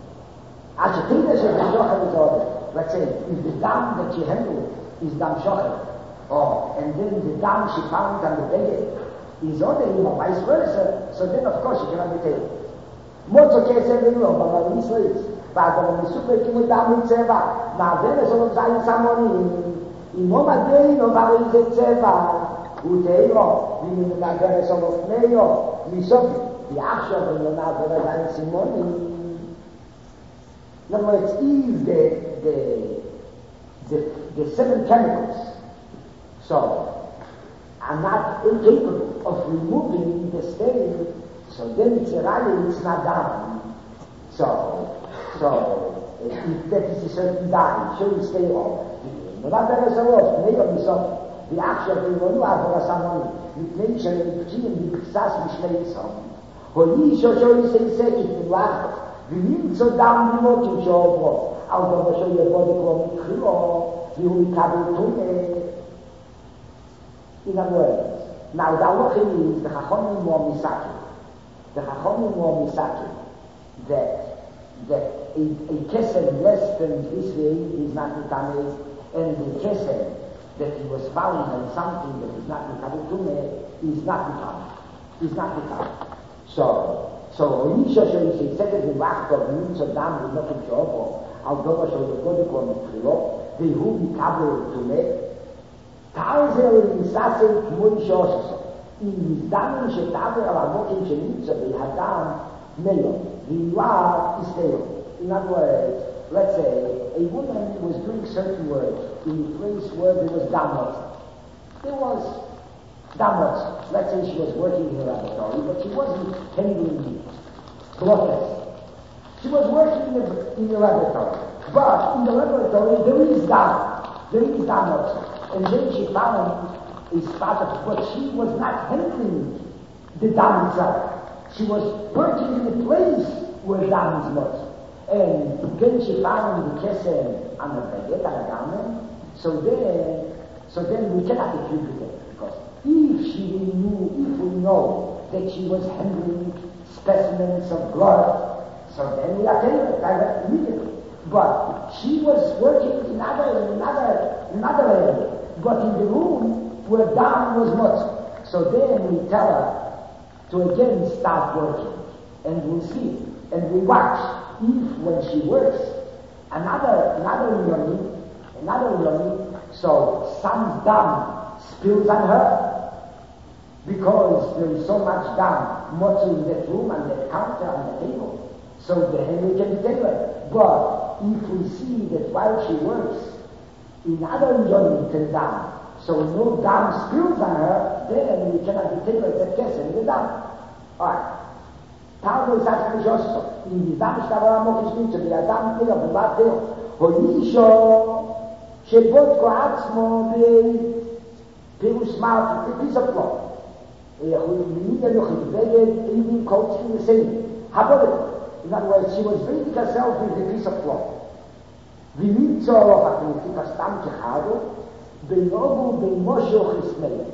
Let's say, if the dam that she handled is dam shochet, or and then the dam she found on the bed is other, or vice versa, so then of course she cannot be taken. Mozo kesem no, but we say it. But when we super kimu dam in tseva, na then so no zain samoni in moma dei no vale in tseva. Uteiro, vi mi na gare so no meio, mi so di action no na vera zain simoni. No, it's Eve, the, the, the, the seven chemicals. So, are not incapable of removing the stain. So then it's a rally, it's not down. So, so, if that is a certain dye, it shouldn't stay on. No matter as a was, maybe we saw the action of the Monua for someone with nature and the Pchim, the Pixas, which made some. Holy Shosho is a second in Lachos. ונמצא דם במותים שעוברו, על דבר שיבוא לקרוא מתחילו, והוא יקבל תונה. In other words, now the halacha is the Chachamim or Misaki. The Chachamim or Misaki that that a, a kesem less than this way is not mitameh, and the kesem that he was found on something that is not mitameh tumeh is not mitameh. Is not mitameh. So, so Elisha should say, said it in Wachtor, Nimtza Dam, with nothing to offer, al Dover should have got to come to Trilo, the who mitameh tumeh, Tazel in Sasek Moy Shosha. In Damen Shetaver Alamokim Shenitza, the Hadam Mayo, the Yuah is Teo. In other words, let's say a woman was doing certain work in a place where there was damot. There was damot. Let's say she was working in a laboratory, but she wasn't handling blood tests. She was working in a, in a laboratory. But in the laboratory there is damot. There is damot. And then she found a spot of what she was not handling the dam itself. She was working in a place where dam is not. And then she found the kesem on the baguette, on the garment. So then, so then we cannot attribute it, because if she knew, if we know that she was handling specimens of blood, so then we are telling it like immediately. But she was working in another, in another, in another area. But in the room where down was not. So then we tell her to again start working. And we'll see. And we watch if when she works, another, another yoni, another yoni, so some dam spills on her, because there is so much dam, much in that room, and that counter, on the table. So then we can tell her. But if we see that while she works, in other yoni can dam, so no dam spills on her, then we cannot be taken that kesem in the dam. Alright. Tal is actually just in the dam shtavara mokish mitcha, the adam teo, the bat teo, hoisho, shebot ko atzmo, the pirush mouth, the piece of cloth. Minida yochid, veged, even coaching the same. Habodit. In other words, she was bathing herself with a piece of cloth. ומיצו הפרינציפ הסתם כחדו, בנוגו במושו חסמיה.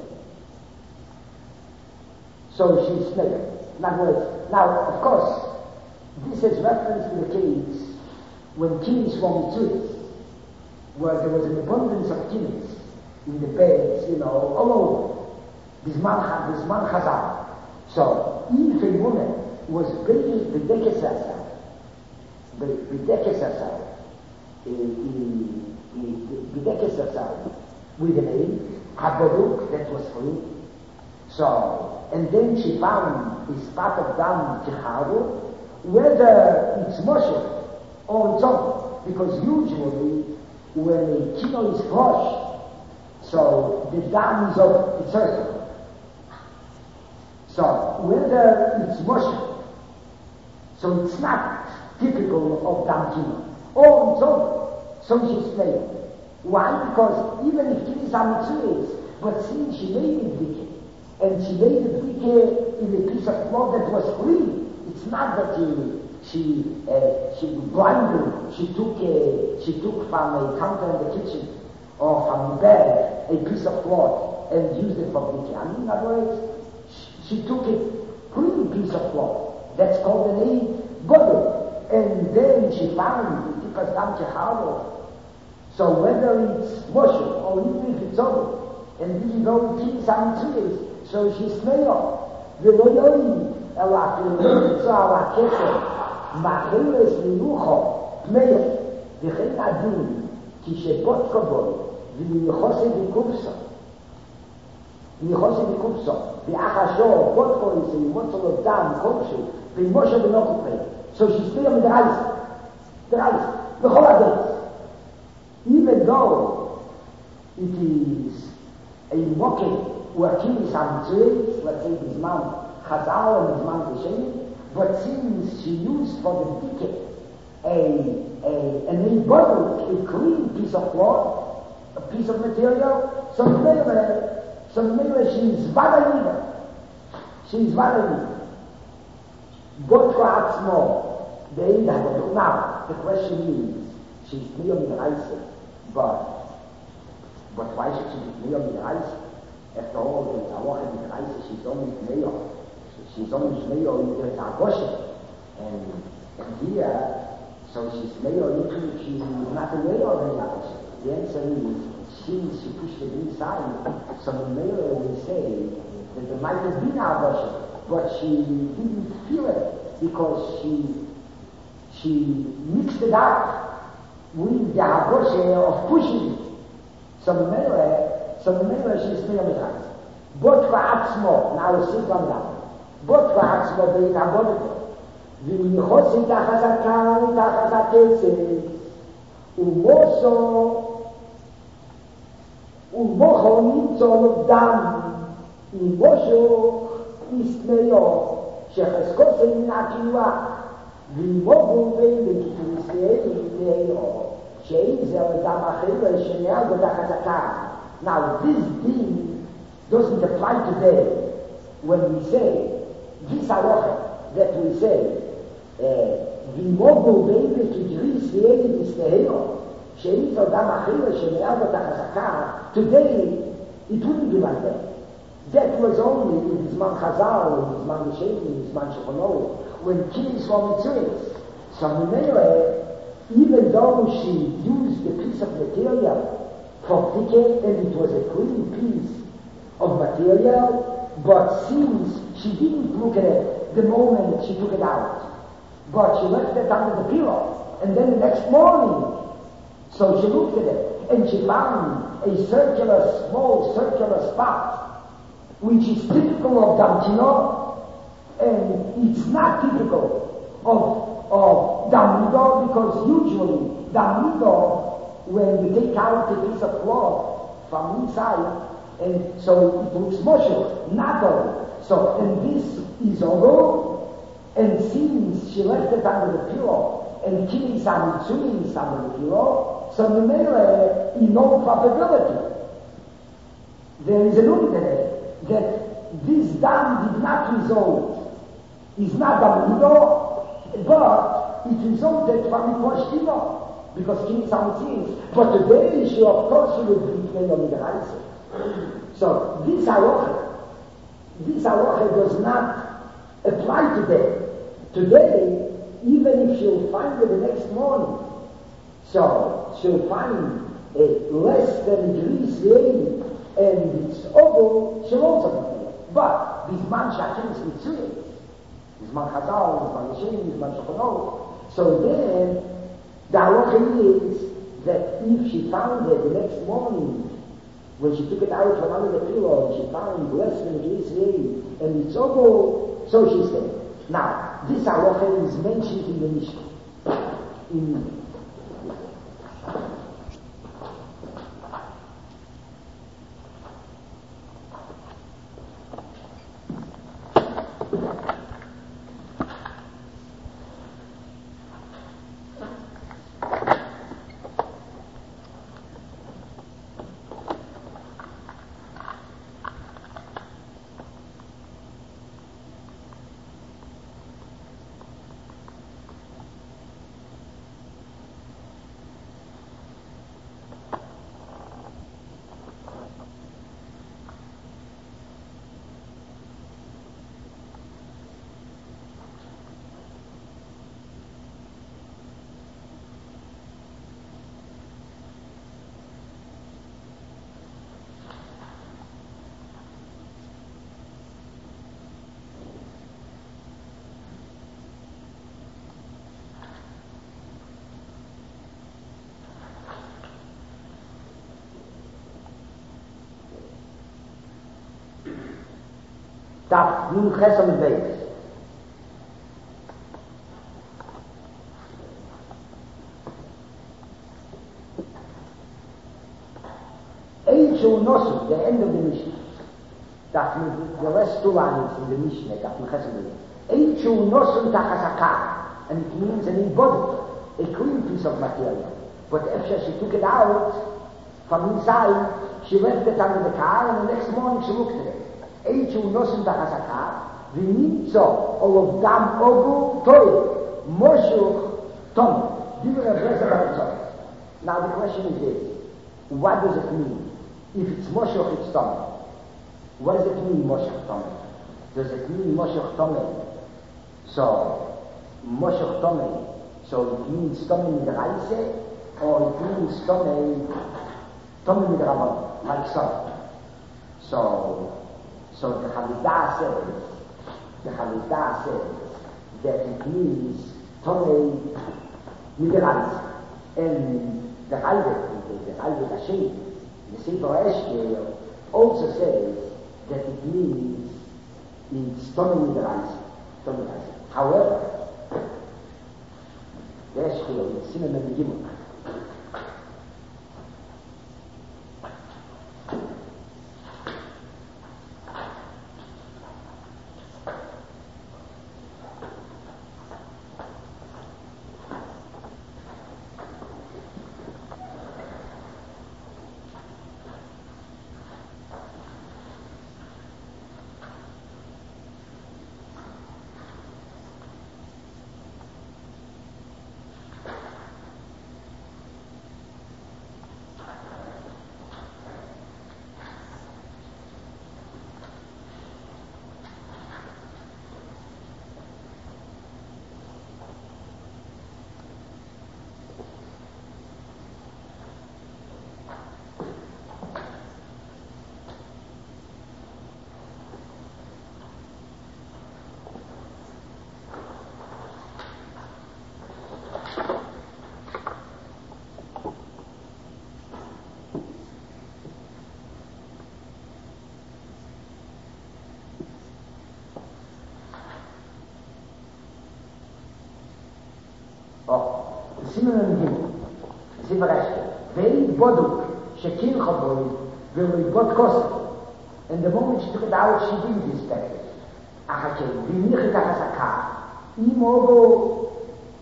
So she smelled. In other words, now, of course, this is reference to the case when kings were Mitzuyas, where there was an abundance of kings in the beds, you know, all over. Bisman, Bisman Chazal. So, if a woman was bathing B'dekes herself, B'dekes herself, B'dekes herself, with a name, Haboduk, that was free. So, and then she found a spot of dam Ticharu, whether it's Moshe or it's off, because usually when a kilo is flush, so the dam is off, it's certain. So, whether it's Moshe, so it's not typical of dam kilo, or it's off, so she's playing. Why? Because even if kilis are mitzvahs, but since she made it wicked, and she made it wicked in a piece of cloth that was free, it's not that she she uh, she blinded, she took a, she took from a counter in the kitchen or from the bed a piece of cloth and used it for wicked. I mean, in other words, she, she took a clean piece of cloth that's called an a bottle, and then she found it because dam kechalo. So whether it's Moshe or even if it's over, and this is all the kings are mitzvahs, so she's smeyo. ולא יועיל, אלא אפילו נמצא על הכתר, מחילס מנוחו, פמיה, וכן הדין, כשבוט כבוד, ומיוחוסי בקופסו, מיוחוסי בקופסו, ואחשו, בוט כבוד, ומוצא לו דם, כלשהו, ומשה בנוחו פמיה. So she's still in the ice, the ice, the whole day. Even though it is a mocking where kings are mitzvahs, let's say his mom Chazal and his mom Hashem, but since she used for the ticket a, a, an a bottle, a clean piece of cloth, a piece of material, so maybe, so maybe she's valid. She's valid. Bot Atzmo, They have now, the question is, she's Mio Midraisa, but, but why should she be Mio Midraisa? After all, the Halacha Midraisa, she's only Mio. She's only Mio in the Agosha. And, and here, so she's Mio, even if she's not a Mio in the Agosha. The answer is, since she pushed it inside, so the Mio will say that there might have been Agosha, but she didn't feel it because she she mixed it up with the Agosha of pushing it. So the Mio, so the Mio, she's Mio Midraisa. But for Atzmo, now we'll sit on that. But for Atzmo, they have ויחוס את החזקה ואת החזקצת ומוסו ומוכו נמצא לו דם ומושו יסמאו שחזקוסי מן הקילוח וימוגו בין בכתוריסי יתנאו שאין זה אדם אחר שנהג את החזקה. Now this thing doesn't apply today when we say this halacha that we say וימוגו בין בכתוריסי יתנאו שאין זה אדם אחר שנהג את החזקה. Today it wouldn't be like that. That was only in Zman Chazal, in Zman Yeshayim, in Zman Shulchan, when kings were mitzvahs. So Mimele, even though she used a piece of material for ticket, and it was a clean piece of material, but since she didn't look at it the moment she took it out, but she left it under the pillow, and then the next morning, so she looked at it, and she found a circular, small circular spot, which is typical of Dam Tino, and it's not typical of, of Dam Nido, because usually Dam Nido, when we take out a piece of cloth from inside, and so it looks moshel, not all. So, and this is over, and since she left it under the pillow, and killing some mitzuim under the pillow, so the mele, in no probability, there is a rule there, that this dam did not result, is not Dam Nido, but it resulted from the Koshkino, because King Samutzins. But today, she of course she would be Meo Midraisa. So this halacha, this halacha does not apply today. Today, even if she'll find it the next morning, so she'll find a less than Greece lady, and it's over, she'll also be there. But this man Shakim is Mitzuyah. This man Chazal, this man Yeshayim, this man Shulchan. So then, the halacha is that if she found it the next morning, when she took it out from under the pillow, she found less than Greece lady, and it's over, so she said. Now, this halacha is mentioned in the Mishnah. In Taf Nun Chesam Beis. Eichu Nosu, the end of the Mishnah. Taf the last two lines in the Mishnah, Taf Nun Chesam Beis. Eichu Nosu Tachasaka, and it means an embodied, a clean piece of material. But after she took it out from inside, she left it under the car, and the next morning she looked at it. Eichu nosim tachasaka, v'nitzo olav dam ogu toy, Moshuch Tom. Now the question is this. What does it mean? If it's Moshuch, it's Tom. What does it mean, Moshuch Tom? Does it mean Moshuch Tom? So, Moshuch Tom, so it means Tom Midraise, or it means Tom Tom Midrabon, like so. So, so the Halidah says, the Halidah says that it means Tom Midraise, and the Halidah, the Halidah Hashem, the Sefer Eshkel also says that it means it's Tom Midraise, Tom Midraise. However, the Eshkel, the Simon and the Gimel, Simon and Gimel, Sefer Eshkel, Ve'id Boduk, Shekin Chaboi, Ve'id Bod Kosi. And the moment she took it out, she didn't respect it. Achakel, V'nichit HaChazakah, Imogo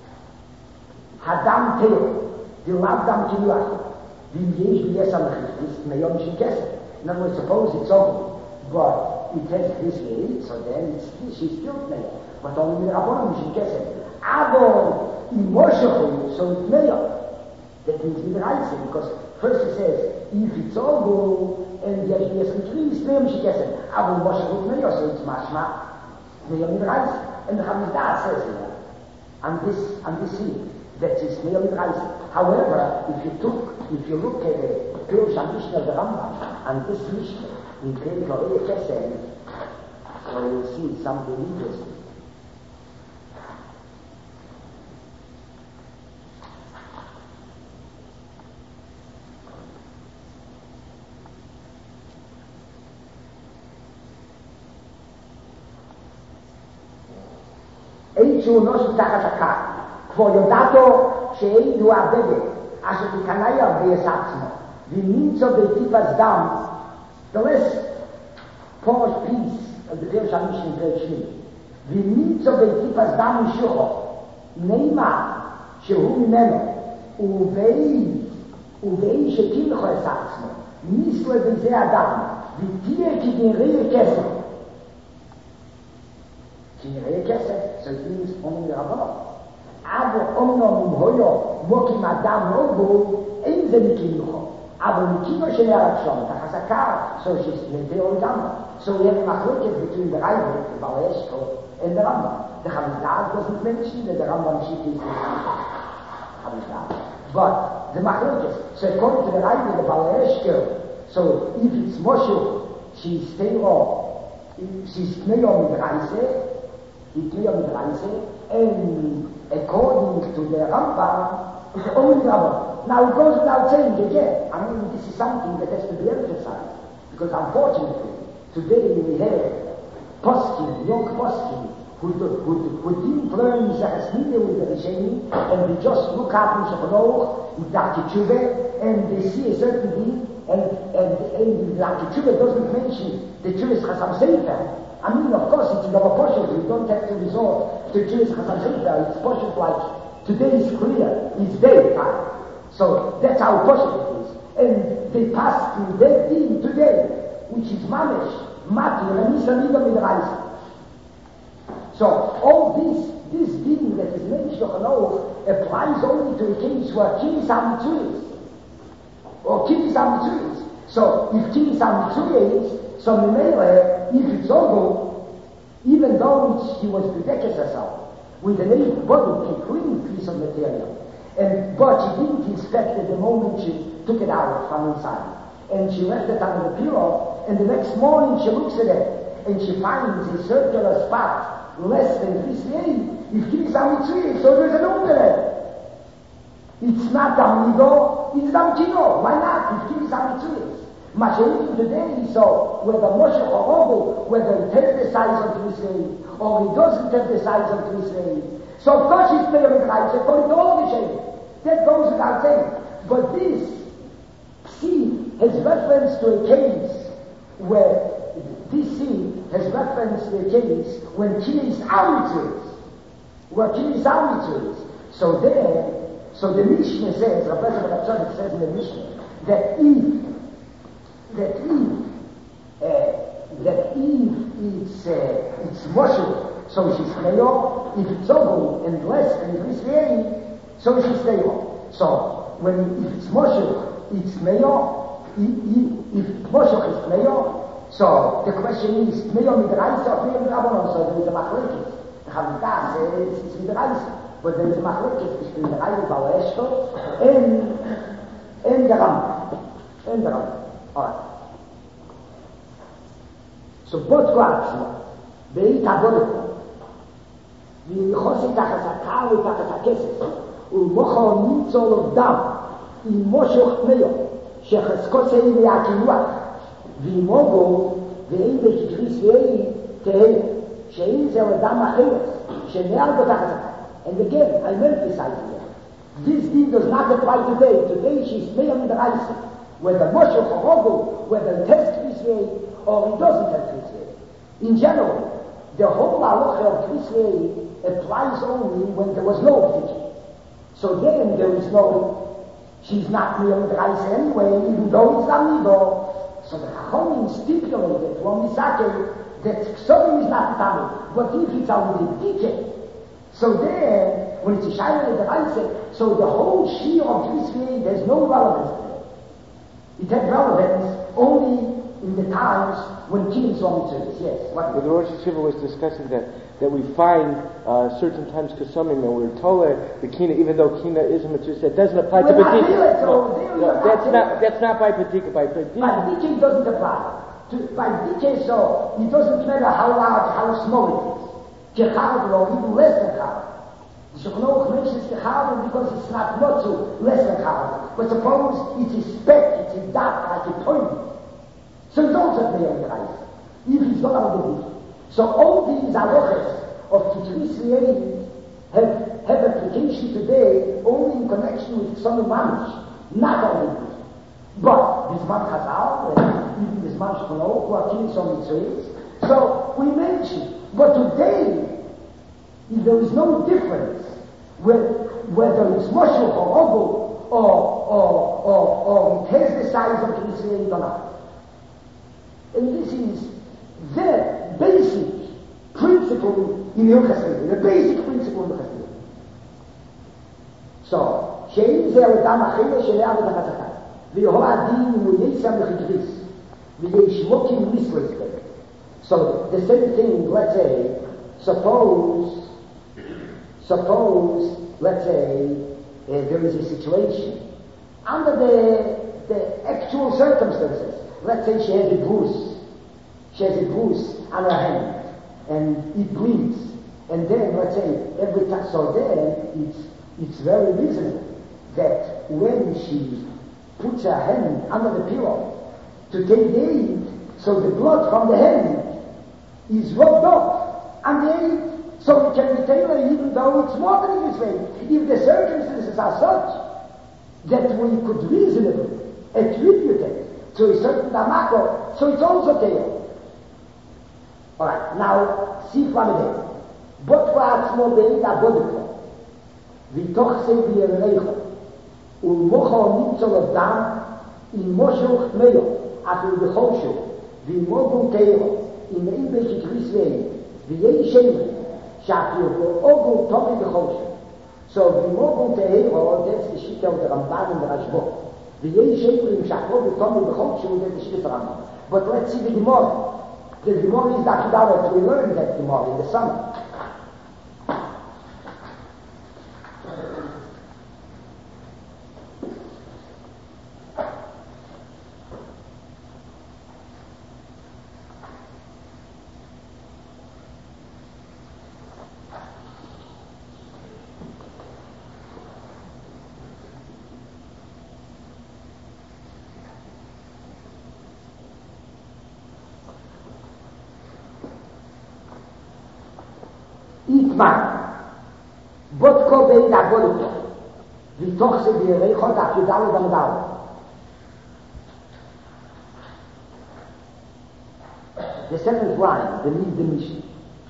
Hadam Teo, V'lavdam Kiluach, V'yesh V'yes HaMechis, Meyom Shikesed. In other words, suppose it's over, but it has this way, so then it's, she's still playing. But only with Rabbanim Shikesed. Abo, in Moshe, so it's Meir. That means Midraise, because first it says, if it's all and yes, yes, it's really Meir Mishikesed. Abo Moshe with Meir, so it's Mashma, Meir Midraise. And the Hamidah says here, on this, on this scene, that is Meir Midraise. However, if you took, if you look at the Pirush HaMishnah of the Rambam, and this Mishnah, in Perek Kesed, so you'll see something interesting. שהוא נושא תחת הקר. כבר יודעתו שאין הוא הבגד, אשר תקנאי הרבה עצמו, ונמצא בטיפס דם, the last fourth piece of the Pirush HaMishnah very shmi, ונמצא בטיפס דם משוחו, נאמר שהוא ממנו, ובאי שתילכו את עצמו, ניסו בזה אדם, ותהיה כנראה כסף. כנראה כסף, so it means only Rabbah. אבל אומנם הויו מוקים אדם נוגו, אין זה מכינוכו. אבל מכינו של הרצון, את החזקה, so she's נטר לגמרי. So we have a מחלוקת between the Rambam, the Baal Eshkol, and the Rambam. The Hamidah doesn't mention that the Rambam sheet is the Hamidah. But the מחלוקת, so according to the Rambam, the Baal Eshkol, so if it's Moshe, she's Teiro, she's Teiro Midraise, it's Teiro Midraise, and according to the Rambam, it's only Rambam. Now it goes without saying again. I mean, this is something that has to be emphasized. Because unfortunately, today we have poskim, young poskim, who, who, who didn't learn Zechasmide with the Risheni, and they just look up in Shechanoch, with Daki Tshuve, and they see a certain thing, and, and, and Daki Tshuve doesn't mention the Jewish Chasam Sefer. I mean, of course, it's not a portion, you don't have to resort to Jewish Chasam Sefer, it's portion like, today is clear, it's daytime. So that's how possible it is. And they pass through that thing today, which is Mamesh, Mati, Renisa, Nida, Midraisa. So all this this din that is mentioned applies only to a case where king is Amitzuis. Or king is Amitzuis. So, if king is Amitzuis, so Memele, if it's over, even though it's, he was bedekes herself, with an eight body, a clean piece of material, and, but she didn't inspect it the moment she took it out from inside. And she left it on the pillow, and the next morning she looks at it, and she finds a circular spot less than three centimeters. If king is Amitzuis, so there's an under. It's not Amido, it's Damkino. Why not? If king is Amitzuis. Mashiach today, so whether Moshe or whether it has the size of Israel, or it doesn't have the size of Israel. So of course he's playing with rights according to all the shame. That goes without saying. But this scene has reference to a case where this scene has reference to a case when king is Amitzuis. Where king is Amitzuis. So there, so the Mishnah says, Professor Ratzon says in the Mishnah, that if that Eve, uh, that Eve is, uh, it's Moshe, so she's Meyo. If it's Ogu and less than Israeli, so she's Meyo. So, when, if it's Moshe, it's Meyo. If, if Moshe is Meyo, so the question is, Meyo Midraisa or Meyo Midrabanon, so there is a Machlekes. The Chavitas says it's Midraisa, but there is a Machlekes between the Rayu Baleshto and, and the Ram. And the Ram. Alright. So both Guardsma, Beit Abodeko, Vichosi Tachas HaKar Tachas HaKesef, Ulmocho Nitzol of Dam, in Moshoch Meyo, Shecheskosei Ve'akiluach, Vimogo, Ve'ebech Gris Ve'ei Tehel, She'in Zel Adam Acheres, She'ne'al Tachas HaKar. And again, I'm emphasizing it. This deed does not apply today. Today she's Meyo Midraisa. Whether Moshe or Hogu, whether it has Kisvei or it doesn't have Kisvei. In general, the whole halacha of Kisvei applies only when there was no Kisvei. So then there is no, she's not Miyam Draisa anyway, even though it's Amido. So the Chachamim stipulated from Misake that Ksovim is not Tamil, but if it's already Dike, so then, when it's a Shayla Draisa, so the whole Shir of Kisvei, there's no relevance to it. It had relevance only in the times when kings were mitzvahs. Yes. What? But the Rosh Hashiva was discussing that that we find uh, certain times kasomim and we're told the kina, even though kina is a mitzvah, that doesn't apply well, to Badika. No, no, that's not that's not by Badika. By Badika. By Badika it doesn't apply. To, by Badika, so it doesn't matter how large, how small it is. Kechad or even less than chad. The Shulchan mentions Kechad because it's not not so less than chad. But suppose it's a speck, it's a dot, like a point. So it's also Meyam Draisa, if he's not on the week. So all these halachas of Kitri Srieli have, have application today only in connection with some mamish, not only with. But this man Chazal, and even this man Shkono, who are killing some mitzvahs, so we mention. But today, there is no difference whether it's Moshe or Ogo, or, or, or, or it has the size of the Israeli or not. And this is the basic principle in Yom Chassidut, the basic principle in Chassidut. So, she'in ze adam achille she'le'am et ha'chatzakah. V'yoho adin u'yesam l'chidris. V'yeshmokim lisleisbeh. So, the same thing, let's say, suppose, suppose, let's say, uh, there is a situation under the, the actual circumstances. Let's say she has a bruise. She has a bruise on her hand, and it bleeds. And then, let's say, every time, so then, it's, it's very reasonable that when she puts her hand under the pillow to take the aid, so the blood from the hand is rubbed off on the aid, so it can be tailored even though it's more than this way. If the circumstances are such that we could reasonably attribute it to a certain damako, so it's also tailored. Alright, now, see from it. But for עצמו בעת עבודתו, ותוך זה בירנך, ולמוחו ניצול אדם, עם מושך מאו, אפילו בחושו, ועם מוגו תאו, עם אין בית גריס ואין, ויהי שמן, Shakir Ogul Tommy the Choshen. So the Mogul Tehero, that's the Shita of the Ramban and the Rashbo. The Yesh Shakir Shakir Tommy the Choshen, that's the Shita of the Ramban. But let's see the Gemara. The Gemara is the Akidaret. We learned that Gemara in the summer. Itman, Botko Bein Abolito, Vitoch Se Birechot Akudal Damdal. The seventh line, the lead the mission.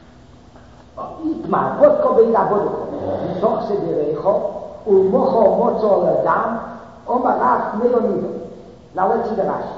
Itman, Botko Bein Abolito, Vitoch Se Birechot, Ulmocho Mozo Ladam, Omaraf Meonido. Now let's see the Rashi.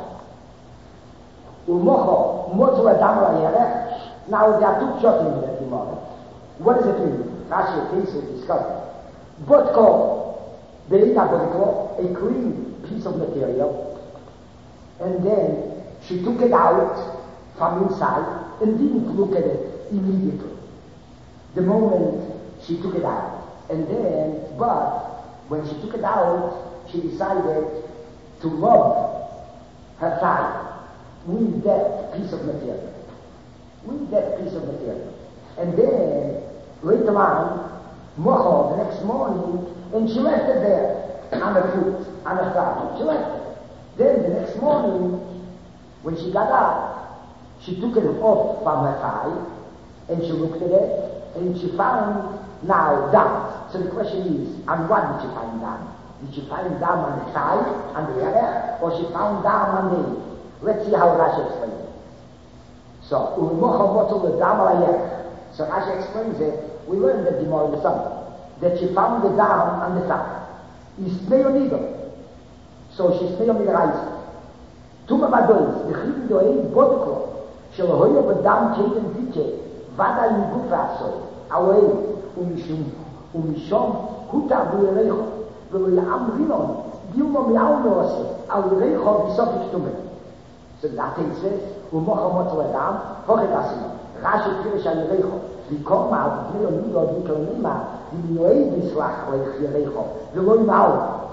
Ulmocho Mozo Ladam Layerech. Now there are two shots in the Gemara. What does it mean? Rashi takes it, discusses. Botko, Beita Botko, a clean piece of material, and then she took it out from inside and didn't look at it immediately. The moment she took it out. And then, but when she took it out, she decided to rub her thigh with that piece of material. With that piece of material. And then, later on, Mocho, the next morning, and she left it there, on the foot, on the thigh. She left it. Then, the next morning, when she got up, she took it off from her thigh, and she looked at it, and she found, now, dam. So the question is, on what did she find dam? Did she find dam on the thigh, on the other, or she found dam on the... Let's see how Rashi explains it. So, Mocho Mocho the dam alayech. So Rashi explains it. We learned that Gemara in the summer, that she found the dam on the thigh. Is Sneonido. So she's Sneomidaraisa. Tuma Madois, the Chivin Doei Bodko, Shelohoyo Badam Kaden Dike, Vada Yugufaso, Away, Umishum, Umishom, Huta Buerecho, Velayam Rinon, Dilmo Miaunos, Awrecho, Visofic Tumen. So that says, Umocha Moto Adam, Horetasima. Rashi Kirish Ayrecho, Vikom out, Leonido, Vikonima, Vinoei Bislach, Lechirecho, Veloy Mau.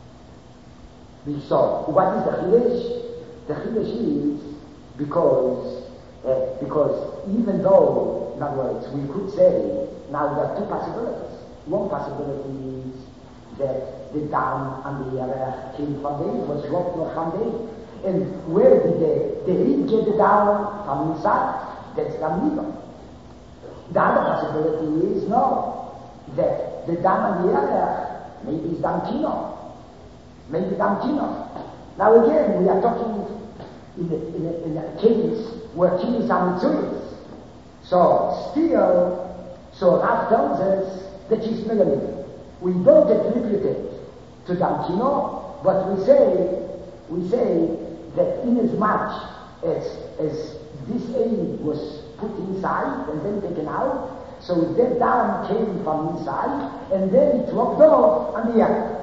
We saw, what is the Chilesh? The Chilesh is because, uh, because even though, in other words, we could say, now there are two possibilities. One possibility is that the dam and the other came from there, was dropped from there. And where did the, the reed get the dam from inside? That's Damnido. The other possibility is no, that the dam and the other maybe is Damkino. Maybe Damkino. Now again, we are talking in a, in a, in a case where kinis are mitzuris. So still, so Rav tells us that she's Melamid. We don't attribute it to Damkino, but we say, we say that in as much as, as this aid was put inside and then taken out, so that down came from inside, and then it dropped off on the other.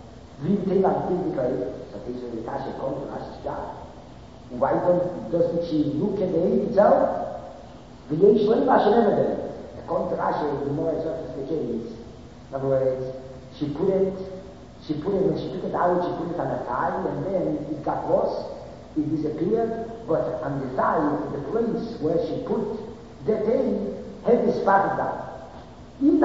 Why don't, doesn't she look at the aid itself? The Yesh Lim Rashi never did it. According to Rashi, the more it's the case. In other words, she put it, she put it, when she took it out, she put it on the thigh, and then it got lost. It disappeared, but on the thigh, the place where she put that in, had this spot down. Even,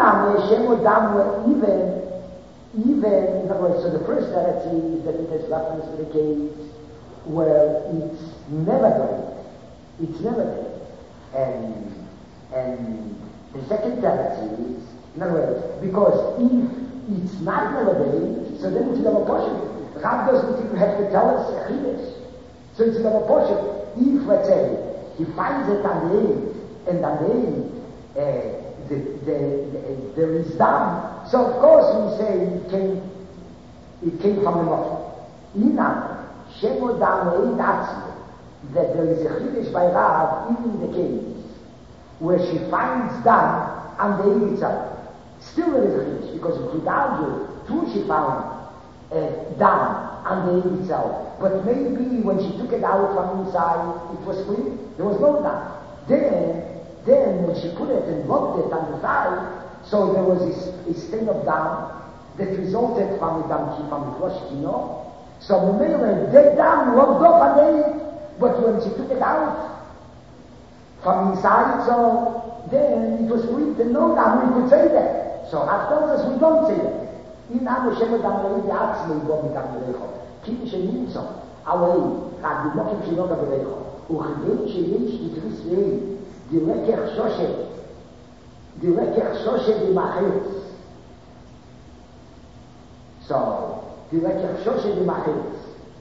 even, in other words, so the first narrative is that it has reference to the case where it's never great. It's never great. And, and the second narrative is, in other words, because if it's not never great, so then it's never possible. Rav doesn't even have to tell us a chidesh. So it's never possible. If, let's say, he finds it on the end, and on the end, uh, the, the, the, there is dam, so of course we say it came, it came from the Moshe. Inam, Shemo dam le'id that there is a chidesh by Rav, even in the case where she finds dam and the egg itself. Still there is a chiddush, because without you, too she found uh, down on the egg itself. But maybe when she took it out from inside, it was free. There was no down. Then, then when she put it and rubbed it on the side, so there was a, a stain of down that resulted from the donkey, from the flush, you know. So the male, that down rubbed off on the egg, but when she took it out from inside, so then it was free to know that we could say that. So after us, we don't say that. In our Shem Damrei, the Atzmei, Bomi Damrecho, Kim Sheninzo, Away, Rad Mokim Shinoga Berecho, Uchidei Sheyesh, the Trisvei, the Lekech Shoshe, the Lekech Shoshe, the Macheres. So, the Lekech Shoshe, the Macheres.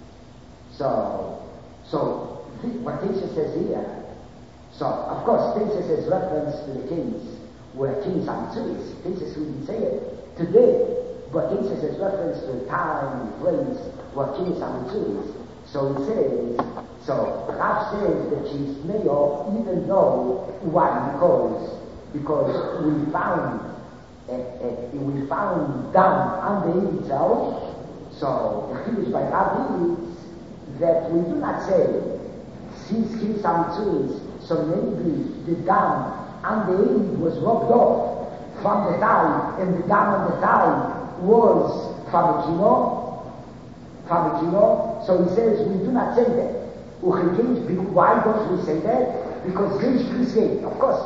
So, so, what Teisha says here, so, of course, Teisha says reference to the kings, where kings are Mitzuris. Teisha wouldn't say it today. But Teisha says reference to time and place where kings are Mitzuris. So he says, so Rav says that she's Meyo, even though, why? Because, because we found, uh, uh, we found down on the egg itself. So the chiddush by Rav is that we do not say, since kings are Mitzuris, so maybe the down on the egg was rubbed off from the thigh, and the down on the thigh was from the kino, from the kino. So he says we do not say that. Why don't we say that? Because of course,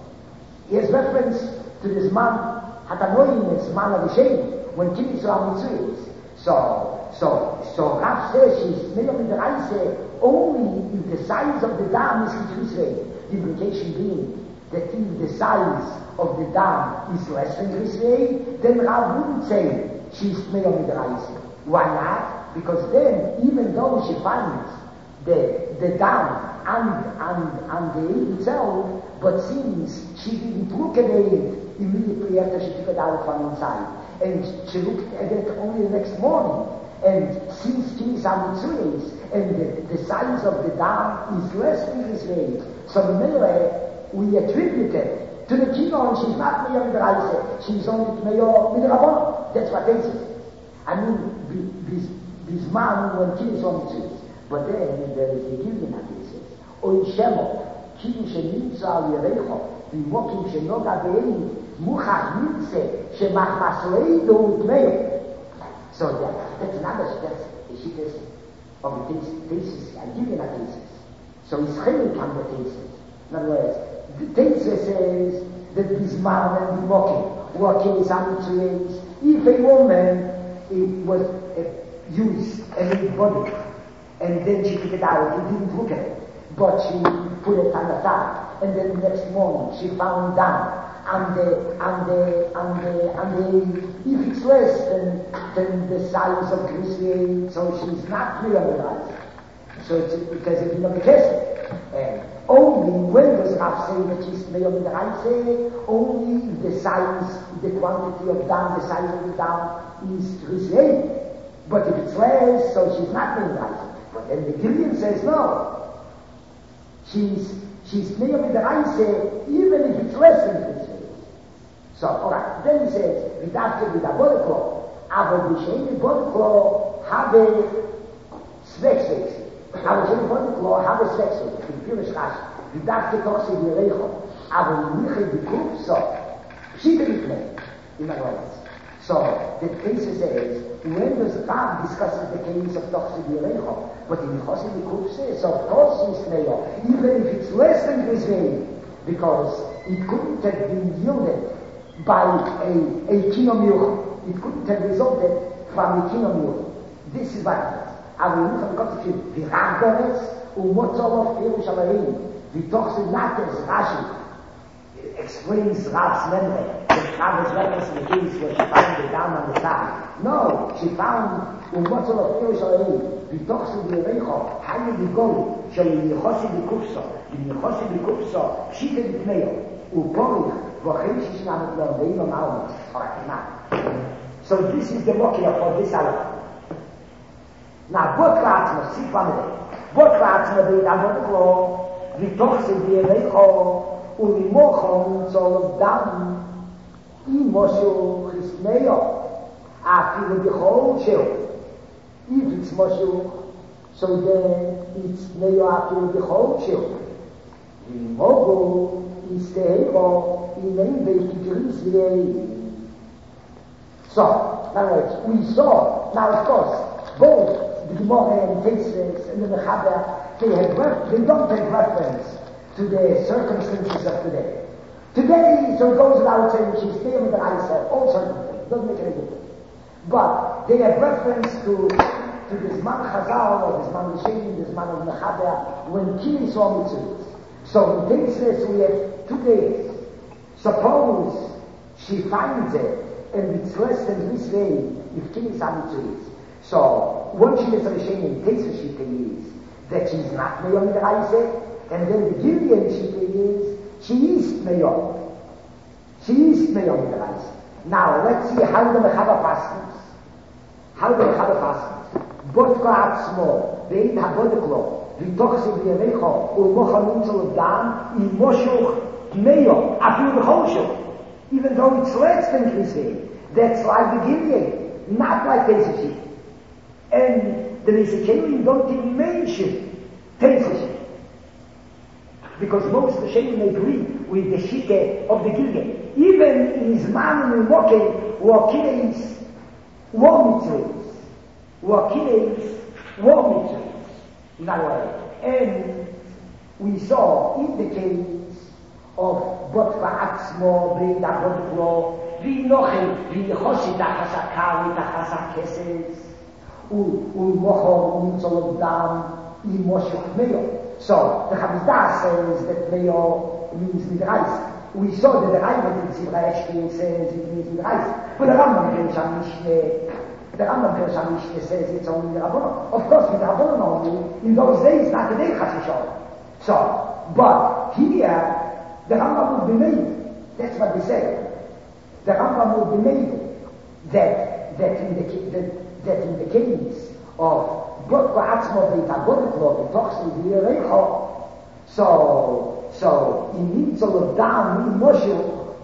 he has reference to this man Hatanoim, this man of the shame, when Kim Yisrael Mitzvah. So, so, so Rav says she's made up in the Reise only if the size of the dam is Mitzvah. The implication being that if the size of the dam is less than Mitzvah, then Rav wouldn't say she's made up in the Reise. Why not? Because then, even though she finds the the dam and and and the egg itself, but since she didn't look at it immediately after she took it out from inside, and she looked at it only the next morning, and since things are mitzvahs, and the, the size of the dam is less than this way, so the middle we attribute it to the kino, and she's not Meir Midraise, she's only Meir Midrabon. That's what they say. I mean, this this man when kino is on mitzvahs. But then there is the Gilgin Hadith. Oy Shemo, Kim Shemitza al Yerecho, Vimokim Shenoga Be'eni, Muchach Mitze, Shemach Masleidu Utmei. So that, that's another, that's the shittas of the thesis, a Gilgin Hadith. So it's Chelik on the thesis. In other words, the thesis says that this man and Vimokim, working is on its if a woman it was uh, used a new body, and then she took it out, she didn't look at it, but she put it on the side, and then the next morning she found down, and the, and the, and the, and the, if it's less than, than the size of Christian, so she's not realized. So it's, because it's not the case. And only when does Rav say that she's Me'omidraise, only the size, the quantity of down, the size of the down is Christian. But if it's less, so she's not Me'omidraise. But then the Gillian says no. She's she's near with the Reise, even if it's less than this. So, alright, then he says, Vidavke with a Bodeklo, aber die Shene Bodeklo habe Zweckswechsel. Aber die Shene Bodeklo habe Zweckswechsel. In Pirish Rashi, Vidavke doch sie die Recho, aber Miche die Kupso, Schiete nicht mehr, in other words. So, the case says, when the Ram discusses the case of Toxid Yerecho, but in Chosid Kupse, so of course he's Meir, even if it's less than Grisvei, because it couldn't have been yielded by a, a kinomir, it couldn't have resulted from a kinomir. This is what it is. Aber in Ucham Kotzit, the Ragdones, Umotzolov Yerushalayim, the Toxid Nates, Rashi, explains Rav's memory. The Rav is reference in the case where she found the down on the side. No, she found Umotzol of Yerushalayim, Vitochse Yerecho, Hayi Bigoli, Shali Yechosi Bikupso, Yechosi Bikupso, Shite Bikmeyo, Uporich, Vochem Shishnam Lor, Deino Malmas. Alright, now. So this is the Mokia for this hour. Now, what Ratzma, see family, what Ratzma, the Abodiklo, Vitochse Yerecho, Unimochon soll dann I Moshe is Meyo, after the whole show. If it's Moshe, so then it's Meyo after the whole show. The Mogo is the Hero in the English to So, now we saw, now of course, both the Gemara and Tesis and the Mechaber, they have ref- they don't take reference to the circumstances of today. Today, so it goes without saying, she's there with the Isa, all circumstances, doesn't make any difference. But they have reference to to this man Chazal, or this man Rishenim, this man of Mechaber, when Kili saw Mitzvahs. So in Tesis we have two days. Suppose she finds it, and it's less than this way, if Kili saw Mitzvahs. So, what she is Rishenim, Tesis she is that she's not Meyon the Isa, and then the Gilead she is she is Meyon. She is Meyon the Isa. Now, let's see how the Mechaber passes. How the Mechaber passes. Botko Atzmo, Bein HaBodeklo, Vitoch Sivyerecho, Ulmocha Minzel Dam, I Moshuch Meyon, Afiu B'Cholshuch. Even though it's less than Klisei, that's like the Gilead, not like Tesis. And the Nisakelim don't even mention Tesis. Because most of the Shemin agree with the Shike of the Gilead. Even in his man and Moke, Wakileis, war mitzvahs. Wakileis, war mitzvahs. In other words. And we saw in the case of Botva Atzmo, Bein HaBodeklo, V'nochel, V'chosi Tachas HaKar, Tachas HaKeses, U'mochor Mintzol Dam, I Moshuch Meyo. So, the Chavizdah says that Meyo means Midrash. We saw that the Rambam in Sivra Eshke says it means Midrash. But the Rambam in Shamishne, the Rambam in Shamishne says it's only Rabbanon. Of course, with Rabbanon only, in those days, not the day Chasishon. So, but here, the Rambam would be made. That's what they say. The Rambam would be made that, that, in the, that, that in the case of Botko Atzmo Beita Bodeklo, Betochsi V'Yerecho, so, so, in Mintzol of Dam, in Moshe,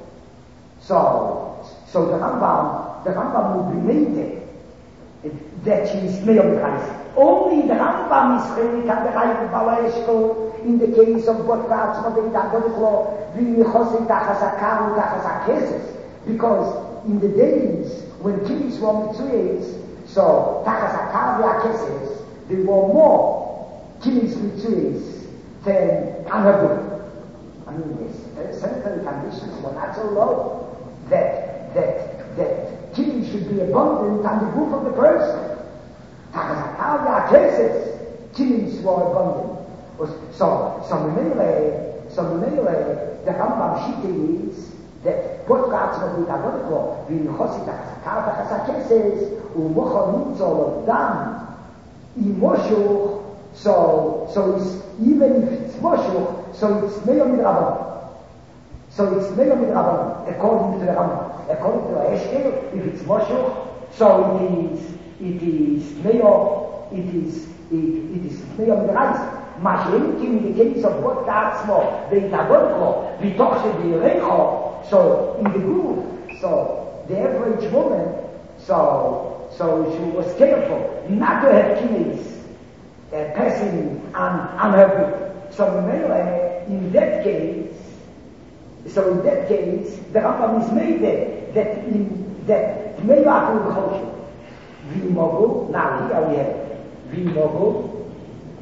so, so the Rambam, the Rambam will be made that she is Meyo B'Chais. Only the Rambam is Chelik and the Chayim Balaeshko in the case of Botko Atzmo Beita Bodeklo, V'Yechosi Tachas HaKar, Tachas HaKeses, because in the days when Kilis were Mitzuyes, so, Tachas HaKar v'Akeses, there were more Kilis Mitzuyes than Anhabur. I mean, yes, sanitary conditions were not so low that, that, that Kilis should be abundant on the roof of the person. Tachas HaKar v'Akeses, Kilis were abundant. So, so Memele, so Memele, the Rambam Shita is that Botko Atzmo Beita Bodeklo, V'Yechosi Tachas HaKar Tachas HaKeses, U'mocha Mintzol Dam, I Moshuch, so, so it's, even if it's Moshuch, so it's Meyo Midrabanan. So it's Meyo Midrabanan, according to the Rambam. According to the Eshke, if it's Moshuch, so it is, it is Meyo, it is, it, it is Meyo Midrabanan. Mashenki in the case of Botko Atzmo Beita Bodeklo, V'toch V'Yerecho, so in the group, so the average woman, so so she was careful not to have kids uh, passing on, on her feet. So in that case, so in that case, the Rambam is made that that in that Meyaku B'Choshu V'Mogu. Now here we have V'Mogu.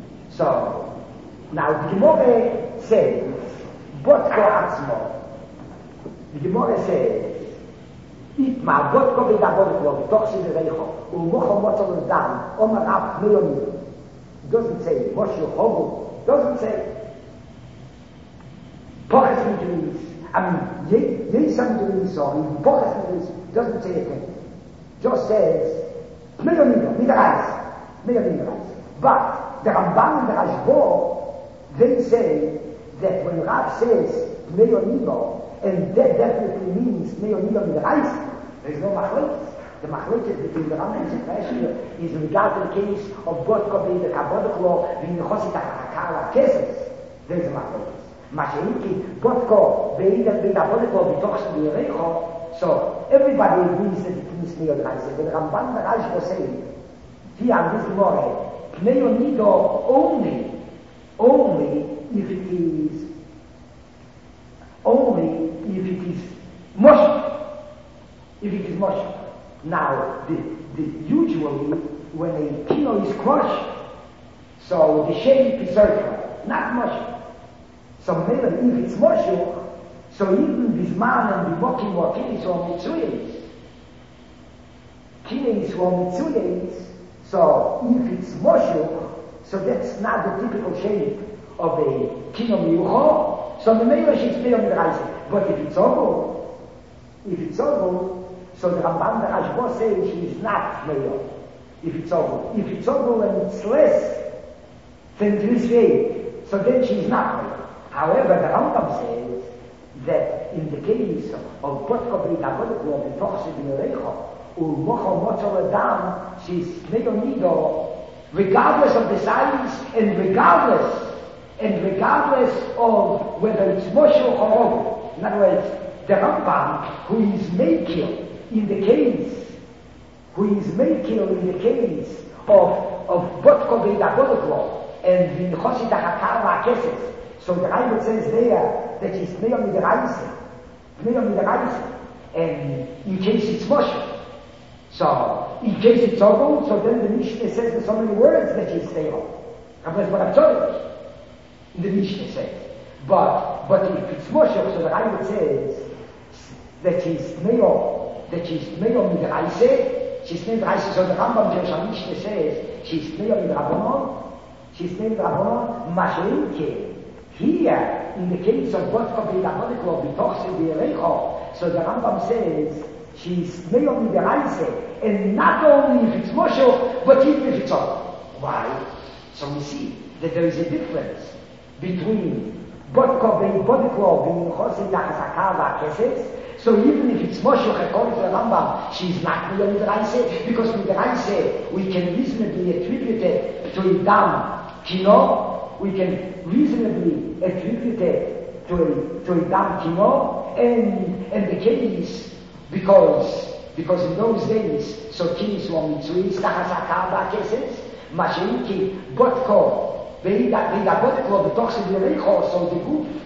So now the Gemara says, Botko Atzmo. The Gemara says, Itma, Botko Beita Bodeklo, V'tochsi V'Yerecho, U'mocha Motzol Dam, Omar Ab Meyonim. Doesn't say, Moshe Chogu. Doesn't say. Poches Mitzvahs. I mean, Yesam Mitzvahs, or even Poches Mitzvahs, doesn't say a thing. Just says, Meyonim, Midrash, Meyonim. But the Ramban and the Rashbo, they say that when Rav says Meyonim, and that definitely means Meyonim Midrash, there is no machlokes. The machlokes between the Rambam and the Rashi is in regard to the case of Botko Beita Bodeklo, V'Yechosi Tachas HaKar v'Akeses. There is a machlokes. Masheniki Botko Beita Bodeklo, V'tochsi V'Yerecho. So everybody agrees that it means Pnei Raisa. But Ramban the Raj was saying, here on this Gemara, Pnei Nido only, only if it is, only if it is Moshe. If it is Moshe. Now, the, the, usually, when a kilo is crushed, so the shape is circular, not Moshe. So maybe if it's Moshe, so even this man and the walking or kinis or mitzuyas, kinis or mitzuyas, so if it's Moshe, so that's not the typical shape of a kino miyucho, so the maybe she's pay on the rice. But if it's Ogu, if it's Ogu, so the Ramban the Rashba says she is not male. If it's Ogu. If it's Ogu and it's less than this way, so then she is not male. However, the Rambam says that in the case of Botko Beit HaBodeklo, the Tochse B'Yorecho, or Mocho Mocho Adam, she is male nido, regardless of the size and regardless, and regardless of whether it's Moshe or Ogu. In other words, the Rambam, who is Meikil, in the case, who is Meikil in the case of, of Botko Beit HaBodeklo, and in Chosid HaKar HaKeses, so the Rambam says there that he's Pnei Midaraisa, Pnei Midaraisa, and in case it's Moshe. So, in case it's Ogu, so then the Mishnah says there's so many words that he's Teiron. And that's what I'm telling you. The Mishnah says. But, but if it's Moshe, so the Rambam says that he's Pnei, that she's Pnei Midaraisa, she's Pnei Midaraisa, so the Rambam Jerusalem Mishnah says she's Pnei Midrabanon, she's Pnei Midrabanon, Mashenke. Here, in the case of Botko Beit HaBodeklo, B'tochse B'Yorecho, so the Rambam says she's Pnei Midaraisa, and not only if it's Moshe, but even if it's Ogu. Why? So we see that there is a difference between Botko Beit HaBodeklo, B'Chosid HaKar HaKeses. So even if it's Moshe, according to the Rambam, she's not Pnei Midaraisa, because Midaraisa we can reasonably attribute it to Idam Kino. We can reasonably attribute it to a, to a Dam Kino, and, and the case, because, because in those days, so Kinis were Mitzuis, Tachas HaKar HaKeses, Mashenki, Botko, Beit HaBodeklo, B'tochse B'Yorecho, so the goof,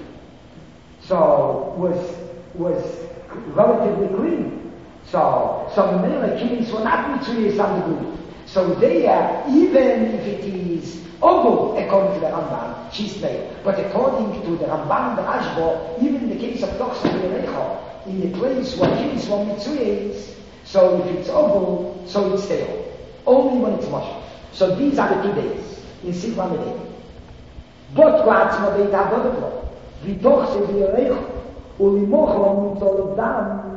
so was, was relatively clean. So, so the male Kinis were not Mitzuis on the goof. So there, even if it is Ogu, according to the Ramban, she's male. But according to the Ramban, the Rashba, even in the case of Tochse B'Yorecho, in the place where kids were mitzuyes, so if it's Ogu, so it's stale. Only when it's Moshe. So these are the two days in Sifra Medei. Bot Kwatzma Beit HaBodeklo, V'tochse B'Yorecho, U'limocho Mitzol Dam,